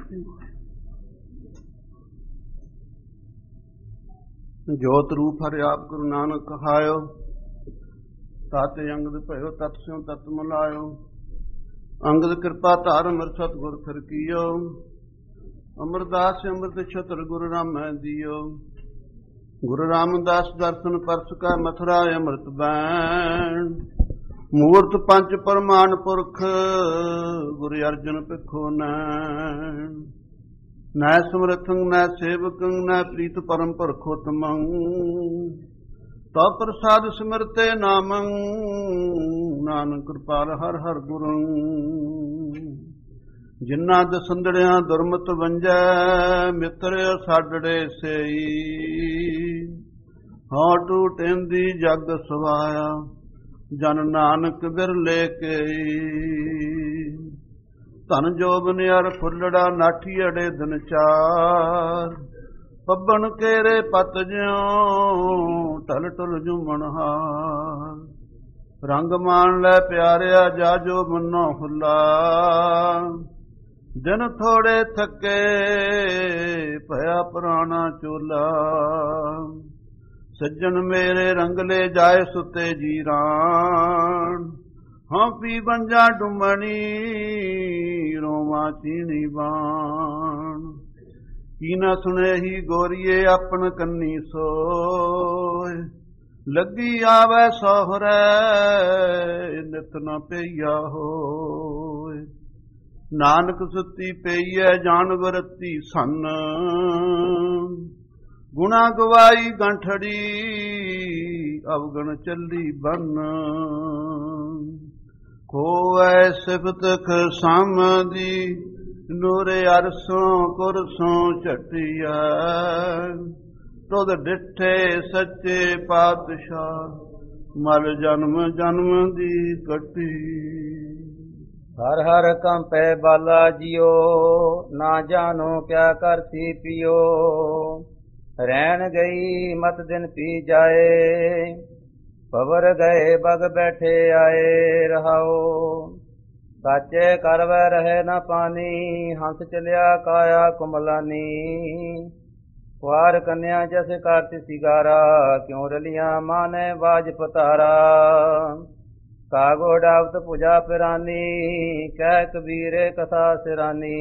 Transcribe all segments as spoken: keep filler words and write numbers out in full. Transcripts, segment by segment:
ਜੋਤ ਰੂਪ ਹਰਿ ਆਪ ਗੁਰੂ ਨਾਨਕ ਕਹਾਇਓ, ਤਾਤੇ ਅੰਗਦ ਭਇਓ ਤਤ ਸਿਉ ਤਤ ਮਿਲਾਇਓ। ਅੰਗਦ ਕਿਰਪਾ ਧਾਰ ਅਮਰ ਸਤਿਗੁਰ ਫਿਰ ਕੀਓ, ਅਮਰਦਾਸ ਅੰਮ੍ਰਿਤ ਛਤਰ ਗੁਰੂ ਰਾਮੈ ਦਿਓ। ਗੁਰੂ ਰਾਮਦਾਸ ਦਰਸ਼ਨ ਪਰਸ ਕਾ ਮਥੁਰਾ ਅੰਮ੍ਰਿਤ ਬੈਣ, ਮੂਰਤ ਪੰਚ ਪਰਮਾਨ ਪੁਰਖ ਗੁਰੂ ਅਰਜਨ ਭਿਖੋ ਨੈਣ। ਨੈ ਸਮਰਥੰ ਨੈ ਸੇਵਕੰ ਨੈ ਪ੍ਰੀਤ ਪਰਮ ਪਰਖੋਤਮੰ, ਤਾ ਪ੍ਰਸਾਦ ਸਿਮਰਤੇ ਨਾਮੰ ਨਾਨਕ ਕਿਰਪਾਲ ਹਰ ਹਰ ਗੁਰੂ। ਜਿਨ੍ਹਾਂ ਦਸੰਦੜਿਆਂ ਦੁਰਮਤ ਵੰਜੈ, ਮਿੱਤਰ ਸਾਡੜੇ ਸਈ। ਹਉ ਟੂਟੇਂਦੀ ਜਗ ਸਵਾਇਆ, ਜਨ ਨਾਨਕ ਬਿਰਲੇ ਕਈ। ਧਨ ਜੋਬਨ ਅਰ ਫੁੱਲੜਾ ਨਾਠੀ ਅੜੇ ਦਿਨ ਚਾਰ, ਪੱਬਣ ਕੇਰੇ ਪਤ ਜਿਉ ਟਲ ਟੁਲ ਜੁਮਣਹਾਰ। ਰੰਗ ਮਾਣ ਲੈ ਪਿਆਰਿਆ ਜਾ ਜੋ ਮਨੋ ਹੁਲਾ, ਦਿਨ ਥੋੜੇ ਥੱਕੇ ਭਇਆ ਪੁਰਾਣਾ ਚੋਲਾ। ਸੱਜਣ ਮੇਰੇ ਰੰਗਲੇ ਜਾਏ ਸੁਤੇ ਜੀਰਾਨ, ਹਾਂ ਪੀ ਬੰਜਾ ਡੁੰਮਣੀ ਰੋਵਾਂ ਚੀਣੀ ਬਾਣ। ਕੀ ਨਾ ਸੁਣੇ ਹੀ ਗੋਰੀਏ ਆਪਣ ਕੰਨੀ ਸੋਏ, ਲੱਗੀ ਆਵੈ ਸੋਹਰੇ ਨਿਤ ਨ ਪਈਆ ਹੋਏ। ਨਾਨਕ ਸੁੱਤੀ ਪਈਐ ਜਾਣ ਵਰਤੀ ਸੰਨ, ਗੁਣਾ ਗਵਾਈ ਗੰਠੜੀ ਅਵਗਣ ਚੱਲੀ ਬੰਨ। ਖੋਵੈ ਸਿਫਤ ਖਸਾਮਦੀ ਨੂਰੇ ਅਰਸੋਂ ਕੁਰਸੋਂ ਝਟਿਆ। ਤੁਧ ਡਿਠੇ ਸੱਚੇ ਪਾਤਸ਼ਾਹ, ਮਲ ਜਨਮ ਜਨਮ ਦੀ ਕੱਟੀ। ਹਰ ਹਰ ਕੰਪੈ ਬਾਲਾ ਜੀਓ, ਨਾ ਜਾਣੋ ਕਿਆ ਕਰਤੀ ਪਿਓ। ਰਹਿਣ ਗਈ ਮਤ ਦਿਨ ਪੀ ਜਾਏ, ਪਵਰ ਗਏ ਬਗ ਬੈਠੇ ਆਏ ਰਹਾਓ। ਸਾਚੇ ਕਰਵੈ ਰਹੇ ਨਾ ਪਾਨੀ, ਹੰਸ ਚਲਿਆ ਕਾਇਆ ਕੁਮਲਾਨੀ। ਕੁਆਰ ਕੰਨਿਆ ਜਸ ਕਰਤ ਸਿਗਾਰਾ, ਕਿਉਂ ਰਲੀਆਂ ਮਾਨੇ ਬਾਜ ਪਤਾਰਾ। ਕਾਗੋ ਡਾਵਤ ਪੂਜਾ ਪਿਰਾਨੀ, ਕਹਿ ਕਬੀਰੇ ਕਥਾ ਸਿਰਾਨੀ।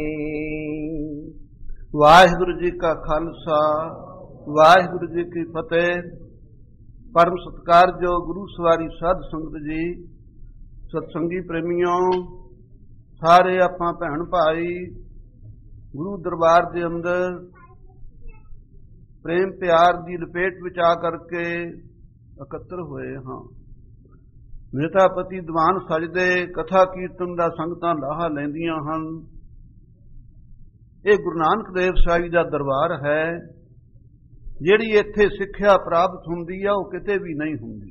ਵਾਹਿਗੁਰੂ ਜੀ ਕਾ ਖਾਲਸਾ, ਵਾਹਿਗੁਰੂ ਜੀ ਕੀ ਫਤਿਹ। ਪਰਮ ਸਤਿਕਾਰਯੋਗ ਗੁਰੂ ਸਵਾਰੀ ਸਾਧ ਸੰਗਤ ਜੀ, ਸਤਸੰਗੀ ਪ੍ਰੇਮੀਓ, ਸਾਰੇ ਆਪਾਂ ਭੈਣ ਭਾਈ ਗੁਰੂ ਦਰਬਾਰ ਦੇ ਅੰਦਰ ਪ੍ਰੇਮ ਪਿਆਰ ਦੀ ਲਪੇਟ ਵਿੱਚ ਆ ਕਰਕੇ ਇਕੱਤਰ ਹੋਏ ਹਾਂ। ਨਿਤਾਪਤੀ ਦੀਵਾਨ ਸਜਦੇ, ਕਥਾ ਕੀਰਤਨ ਦਾ ਸੰਗਤਾਂ ਲਾਹਾ ਲੈਂਦੀਆਂ ਹਨ। ਇਹ ਗੁਰੂ ਨਾਨਕ ਦੇਵ ਸਾਹਿਬ ਦਾ ਦਰਬਾਰ ਹੈ। ਜਿਹੜੀ ਇੱਥੇ ਸਿੱਖਿਆ ਪ੍ਰਾਪਤ ਹੁੰਦੀ ਆ, ਉਹ ਕਿਤੇ ਵੀ ਨਹੀਂ ਹੁੰਦੀ।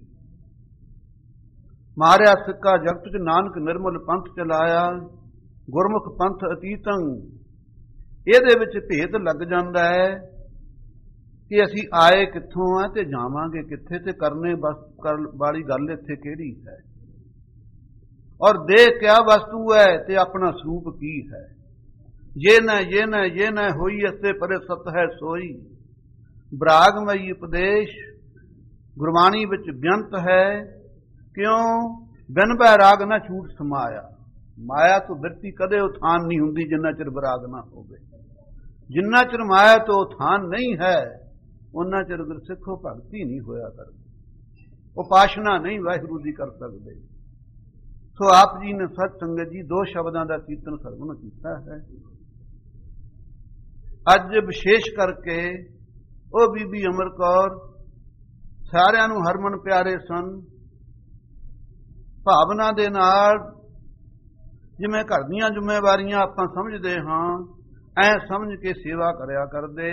ਮਾਰਿਆ ਸਿੱਕਾ ਜਗਤ ਚ ਨਾਨਕ ਨਿਰਮਲ ਪੰਥ ਚਲਾਇਆ, ਗੁਰਮੁਖ ਪੰਥ ਅਤੀਤੰ। ਇਹਦੇ ਵਿੱਚ ਭੇਦ ਲੱਗ ਜਾਂਦਾ ਹੈ ਕਿ ਅਸੀਂ ਆਏ ਕਿੱਥੋਂ ਆ ਤੇ ਜਾਵਾਂਗੇ ਕਿੱਥੇ, ਤੇ ਕਰਨੇ ਵਾਲੀ ਗੱਲ ਇੱਥੇ ਕਿਹੜੀ ਹੈ। ਔਰ ਦੇਹ ਕਿਆ ਵਸਤੂ ਹੈ ਤੇ ਆਪਣਾ ਸਰੂਪ ਕੀ ਹੈ। ਜੇ ਨਾ ਜੇ ਨਾ ਜੇ ਨਾ ਹੋਈ ਅਸੇ ਪਰੇ ਸਤ ਹੈ ਸੋਈ। ਬਰਾਗਮਈ ਉਪਦੇਸ਼ ਗੁਰਬਾਣੀ ਵਿੱਚ ਬੇਅੰਤ ਹੈ। ਕਿਉਂ ਬਿਨ ਬੈਰਾਗ ਨਾ ਛੂਟ ਸਮਾਇਆ। ਮਾਇਆ ਤੋਂ ਬਿਰਤੀ ਕਦੇ ਉਥਾਨ ਨਹੀਂ ਹੁੰਦੀ ਜਿੰਨਾ ਚਿਰ ਬਰਾਗ ਨਾ ਹੋਵੇ। ਜਿੰਨਾ ਚਿਰ ਮਾਇਆ ਤੋਂ ਉਥਾਨ ਨਹੀਂ ਹੈ, ਉਹਨਾਂ ਚਿਰ ਗੁਰਸਿੱਖੋ ਭਗਤੀ ਨਹੀਂ ਹੋਇਆ ਕਰਦੀ, ਉਪਾਸ਼ਨਾ ਨਹੀਂ ਵਾਹਿਗੁਰੂ ਦੀ ਕਰ ਸਕਦੇ। ਸੋ ਆਪ ਜੀ ਨੇ ਸਤ ਸੰਗਤ ਜੀ ਦੋ ਸ਼ਬਦਾਂ ਦਾ ਕੀਰਤਨ ਸਰਵਣ ਕੀਤਾ ਹੈ। ਅੱਜ ਵਿਸ਼ੇਸ਼ ਕਰਕੇ ਉਹ ਬੀਬੀ ਅਮਰ ਕੌਰ ਸਾਰਿਆਂ ਨੂੰ ਹਰਮਨ ਪਿਆਰੇ ਸਨ। ਭਾਵਨਾ ਦੇ ਨਾਲ ਜਿਵੇਂ ਘਰ ਦੀਆਂ ਜ਼ਿੰਮੇਵਾਰੀਆਂ ਆਪਾਂ ਸਮਝਦੇ ਹਾਂ, ਐ ਸਮਝ ਕੇ ਸੇਵਾ ਕਰਿਆ ਕਰਦੇ।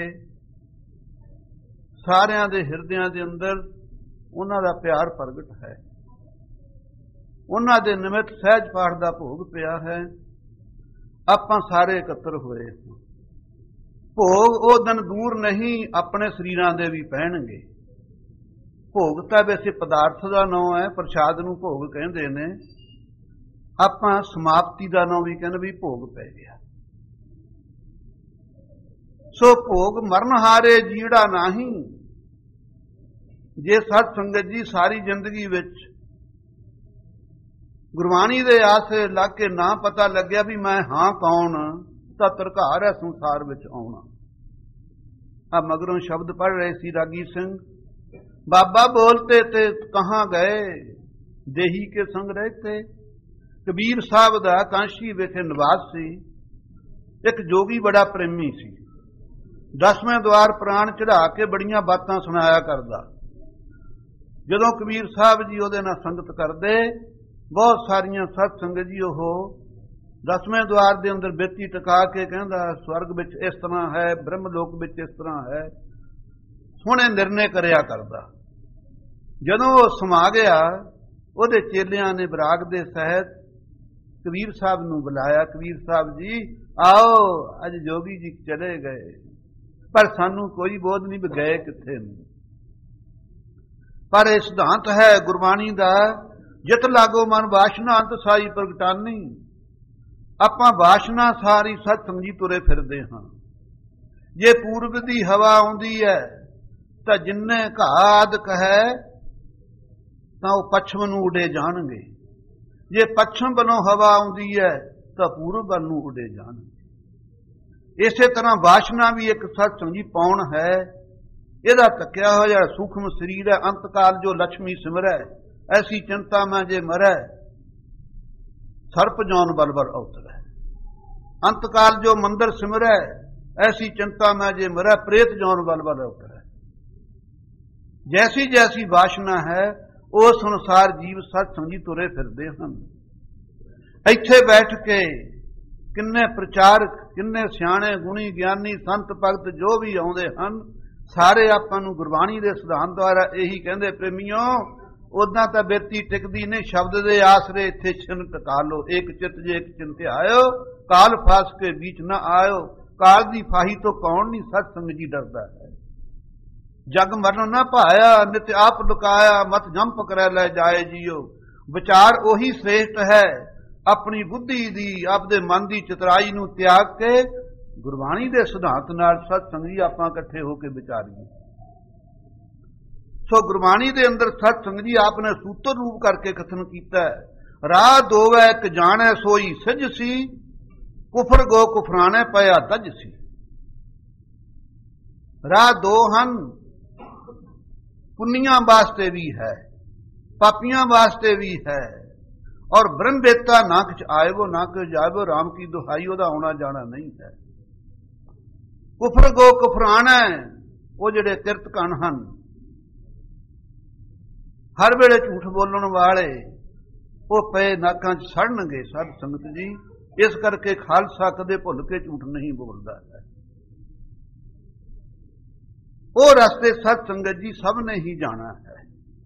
ਸਾਰਿਆਂ ਦੇ ਹਿਰਦਿਆਂ ਦੇ ਅੰਦਰ ਉਹਨਾਂ ਦਾ ਪਿਆਰ ਪ੍ਰਗਟ ਹੈ। ਉਹਨਾਂ ਦੇ ਨਿਮਿਤ ਸਹਿਜ ਪਾਠ ਦਾ ਭੋਗ ਪਿਆ ਹੈ। ਆਪਾਂ ਸਾਰੇ ਇਕੱਤਰ ਹੋਏ ਹਾਂ। ਭੋਗ ਉਹ ਦਿਨ ਦੂਰ ਨਹੀਂ, ਆਪਣੇ ਸਰੀਰਾਂ ਦੇ ਵੀ ਪੈਣਗੇ। ਭੋਗ ਤਾਂ ਵੈਸੇ ਪਦਾਰਥ ਦਾ ਨਾਂ ਹੈ, ਪ੍ਰਸ਼ਾਦ ਨੂੰ ਭੋਗ ਕਹਿੰਦੇ ਨੇ। ਆਪਾਂ ਸਮਾਪਤੀ ਦਾ ਨਾਂ ਵੀ ਕਹਿੰਦੇ ਵੀ ਭੋਗ ਪੈ ਗਿਆ। ਸੋ ਭੋਗ ਮਰਨ ਹਾਰੇ ਜੀੜਾ ਨਹੀਂ। ਜੇ ਸਤ ਸੰਗਤ ਜੀ ਸਾਰੀ ਜ਼ਿੰਦਗੀ ਵਿੱਚ ਗੁਰਬਾਣੀ ਦੇ ਆਸੇ ਲੱਗ ਕੇ ਨਾ ਪਤਾ ਲੱਗਿਆ ਵੀ ਮੈਂ ਹਾਂ ਕੌਣ, ਤਾਂ ਤਰਕਾਰ ਹੈ ਸੰਸਾਰ ਵਿੱਚ ਆਉਣਾ। ਆ ਮਗਰੋਂ ਸ਼ਬਦ ਪੜ੍ਹ ਰਹੇ ਸੀ ਰਾਗੀ ਸਿੰਘ, ਬਾਬਾ ਬੋਲਤੇ ਤੇ ਕਹਾਂ ਗਏ, ਦੇਹੀ ਕੇ ਸੰਗ ਰਹਤੇ। ਕਬੀਰ ਸਾਹਿਬ ਦਾ ਕਾਂਸ਼ੀ ਵਿਖੇ ਨਿਵਾਸ ਸੀ। ਇੱਕ ਜੋਗੀ ਬੜਾ ਪ੍ਰੇਮੀ ਸੀ, ਦਸਵੇਂ ਦਵਾਰ ਪ੍ਰਾਣ ਚੜਾ ਕੇ ਬੜੀਆਂ ਬਾਤਾਂ ਸੁਣਾਇਆ ਕਰਦਾ। ਜਦੋਂ ਕਬੀਰ ਸਾਹਿਬ ਜੀ ਉਹਦੇ ਨਾਲ ਸੰਗਤ ਕਰਦੇ, ਬਹੁਤ ਸਾਰੀਆਂ ਸਤ ਸੰਗਤ ਜੀ ਉਹ ਦਸਵੇਂ ਦਵਾਰ ਦੇ ਅੰਦਰ ਬੇਤੀ ਟਿਕਾ ਕੇ ਕਹਿੰਦਾ ਸਵਰਗ ਵਿੱਚ ਇਸ ਤਰ੍ਹਾਂ ਹੈ, ਬ੍ਰਹਮ ਲੋਕ ਵਿੱਚ ਇਸ ਤਰ੍ਹਾਂ ਹੈ, ਸੋਹਣੇ ਨਿਰਣੇ ਕਰਿਆ ਕਰਦਾ। ਜਦੋਂ ਉਹ ਸਮਾ ਗਿਆ, ਉਹਦੇ ਚੇਲਿਆਂ ਨੇ ਬਰਾਗ ਦੇ ਸਹਿਤ ਕਬੀਰ ਸਾਹਿਬ ਨੂੰ ਬੁਲਾਇਆ, ਕਬੀਰ ਸਾਹਿਬ ਜੀ ਆਓ, ਅੱਜ ਜੋਗੀ ਜੀ ਚਲੇ ਗਏ, ਪਰ ਸਾਨੂੰ ਕੋਈ ਬੋਧ ਨਹੀਂ ਵੀ ਗਏ ਕਿੱਥੇ ਨੇ। ਪਰ ਇਹ ਸਿਧਾਂਤ ਹੈ ਗੁਰਬਾਣੀ ਦਾ, ਜਿਤ ਲਾਗੋ ਮਨ ਵਾਸ਼ਨਾ ਅੰਤ ਸਾਈ ਪ੍ਰਗਟਾਨੀ। ਆਪਾਂ ਵਾਸ਼ਨਾ ਸਾਰੀ ਸਤ ਸੰਗੀ ਤੁਰੇ ਫਿਰਦੇ ਹਾਂ। ਜੇ ਪੂਰਬ ਦੀ ਹਵਾ ਆਉਂਦੀ ਹੈ ਤਾਂ ਜਿੰਨੇ ਘਾਦਕ ਹੈ ਤਾਂ ਉਹ ਪੱਛਮ ਨੂੰ ਉਡੇ ਜਾਣਗੇ, ਜੇ ਪੱਛਮ ਵੱਲੋਂ ਹਵਾ ਆਉਂਦੀ ਹੈ ਤਾਂ ਪੂਰਬ ਵੱਲ ਨੂੰ ਉਡੇ ਜਾਣਗੇ। ਇਸੇ ਤਰ੍ਹਾਂ ਵਾਸ਼ਨਾ ਵੀ ਇੱਕ ਸਤ ਸੰਗੀ ਪੌਣ ਹੈ। ਇਹਦਾ ਤੱਕਿਆ ਹੋਇਆ ਸੂਖਮ ਸਰੀਰ ਹੈ, ਅੰਤਕਾਲ ਜੋ ਲక్ష్ਮੀ ਸਿਮਰੈ, ਐਸੀ ਚਿੰਤਾ ਮੈਂ ਜੇ ਮਰੈ, ਸਰਪ ਜੌਨ ਬਲਬਲ ਅਵਤਰੈ। ਅੰਤਕਾਲ ਜੋ ਮੰਦਰ ਸਿਮਰੈ, ਐਸੀ ਚਿੰਤਾ ਮੈਂ ਜੇ ਮਰੈ, ਪ੍ਰੇਤ ਜੌਨ ਬਲਬਲ ਅਵਤਰੈ। ਜੈਸੀ ਜੈਸੀ ਵਾਸ਼ਨਾ ਹੈ ਉਸ ਅਨੁਸਾਰ ਜੀਵ ਸਤ ਸੰਗੀ ਤੁਰੇ ਫਿਰਦੇ ਹਨ। ਇੱਥੇ ਬੈਠ ਕੇ ਕਿੰਨੇ ਪ੍ਰਚਾਰਕ, ਕਿੰਨੇ ਸਿਆਣੇ ਗੁਣੀ ਗਿਆਨੀ ਸੰਤ ਭਗਤ ਜੋ ਵੀ ਆਉਂਦੇ ਹਨ, ਸਾਰੇ ਆਪਾਂ ਨੂੰ ਗੁਰਬਾਣੀ ਦੇ ਸਿਧਾਂਤ ਦੁਆਰਾ ਇਹੀ ਕਹਿੰਦੇ, ਪ੍ਰੇਮੀਓ ਉਦਾਂ ਤਾਂ ਬਿਰਤੀ ਟਿਕਦੀ ਨਹੀਂ, ਸ਼ਬਦ ਦੇ ਆਸਰੇ ਇੱਥੇ ਛਿਨ ਟਕਾ ਲੋ। ਇੱਕ ਚਿੱਤ ਜੇ ਇੱਕ ਚਿੰਤੇ ਆਇਓ, ਕਾਲ ਫਾਸ ਕੇ ਵਿੱਚ ਨਾ ਆਇਓ। ਕਾਲ ਦੀ ਫਾਹੀ ਤੋਂ ਕੌਣ ਨਹੀਂ ਸਤ ਸੰਗ ਜੀ ਡਰਦਾ ਹੈ। ਜਗ ਮਰਨ ਨਾ ਭਾਇਆ, ਨਿਤ ਆਪ ਲੁਕਾਇਆ, ਮਤ ਜੰਮ ਪਕੜੈ ਲੈ ਜਾਏ ਜੀਓ। ਵਿਚਾਰ ਉਹੀ ਸ੍ਰੇਸ਼ਟ ਹੈ, ਆਪਣੀ ਬੁੱਧੀ ਦੀ, ਆਪਦੇ ਮਨ ਦੀ ਚਤਰਾਈ ਨੂੰ ਤਿਆਗ ਕੇ ਗੁਰਬਾਣੀ ਦੇ ਸਿਧਾਂਤ ਨਾਲ ਸਤ ਸੰਗੀ ਆਪਾਂ ਇਕੱਠੇ ਹੋ ਕੇ ਵਿਚਾਰੀਏ। ਸੋ ਗੁਰਬਾਣੀ ਦੇ ਅੰਦਰ ਸਤ ਸੰਗ ਜੀ ਆਪ ਨੇ ਸੂਤਰ ਰੂਪ ਕਰਕੇ ਕਥਨ ਕੀਤਾ ਹੈ। ਰਾਹ ਦੋਵੈ ਇੱਕ ਜਾਣੈ ਸੋਈ ਸਿਜ ਸੀ, ਕੁਫਰ ਗੋ ਕੁਫਰਾਣੇ ਪਿਆ ਤਜ ਸੀ। ਰਾਹ ਦੋ ਹਨ, ਪੁੰਨੀਆਂ ਵਾਸਤੇ ਵੀ ਹੈ, ਪਾਪੀਆਂ ਵਾਸਤੇ ਵੀ ਹੈ। ਔਰ ਬ੍ਰਹਮ ਵੇਤਾ ਨਾ ਕਿਛ ਆਇਵੋ ਨਾ ਕਿਛ ਜਾਇਵੋ, ਰਾਮ ਕੀ ਦੁਹਾਈ, ਉਹਦਾ ਆਉਣਾ ਜਾਣਾ ਨਹੀਂ ਹੈ। ਕੁਫਰ ਗੋ ਕੁਫਰਾਣਾ, ਉਹ ਜਿਹੜੇ ਕਿਰਤਕਣ ਹਨ, ਹਰ ਵੇਲੇ ਝੂਠ ਬੋਲਣ ਵਾਲੇ, ਉਹ ਪਏ ਨਾਕਾਂ 'ਚ ਸੜਨਗੇ ਸਾਧ ਸੰਗਤ ਜੀ। ਇਸ ਕਰਕੇ ਖਾਲਸਾ ਕਦੇ ਭੁੱਲ ਕੇ ਝੂਠ ਨਹੀਂ ਬੋਲਦਾ ਹੈ। ਉਹ ਰਸਤੇ ਸਤ ਸੰਗਤ ਜੀ ਸਭ ਨੇ ਹੀ ਜਾਣਾ ਹੈ।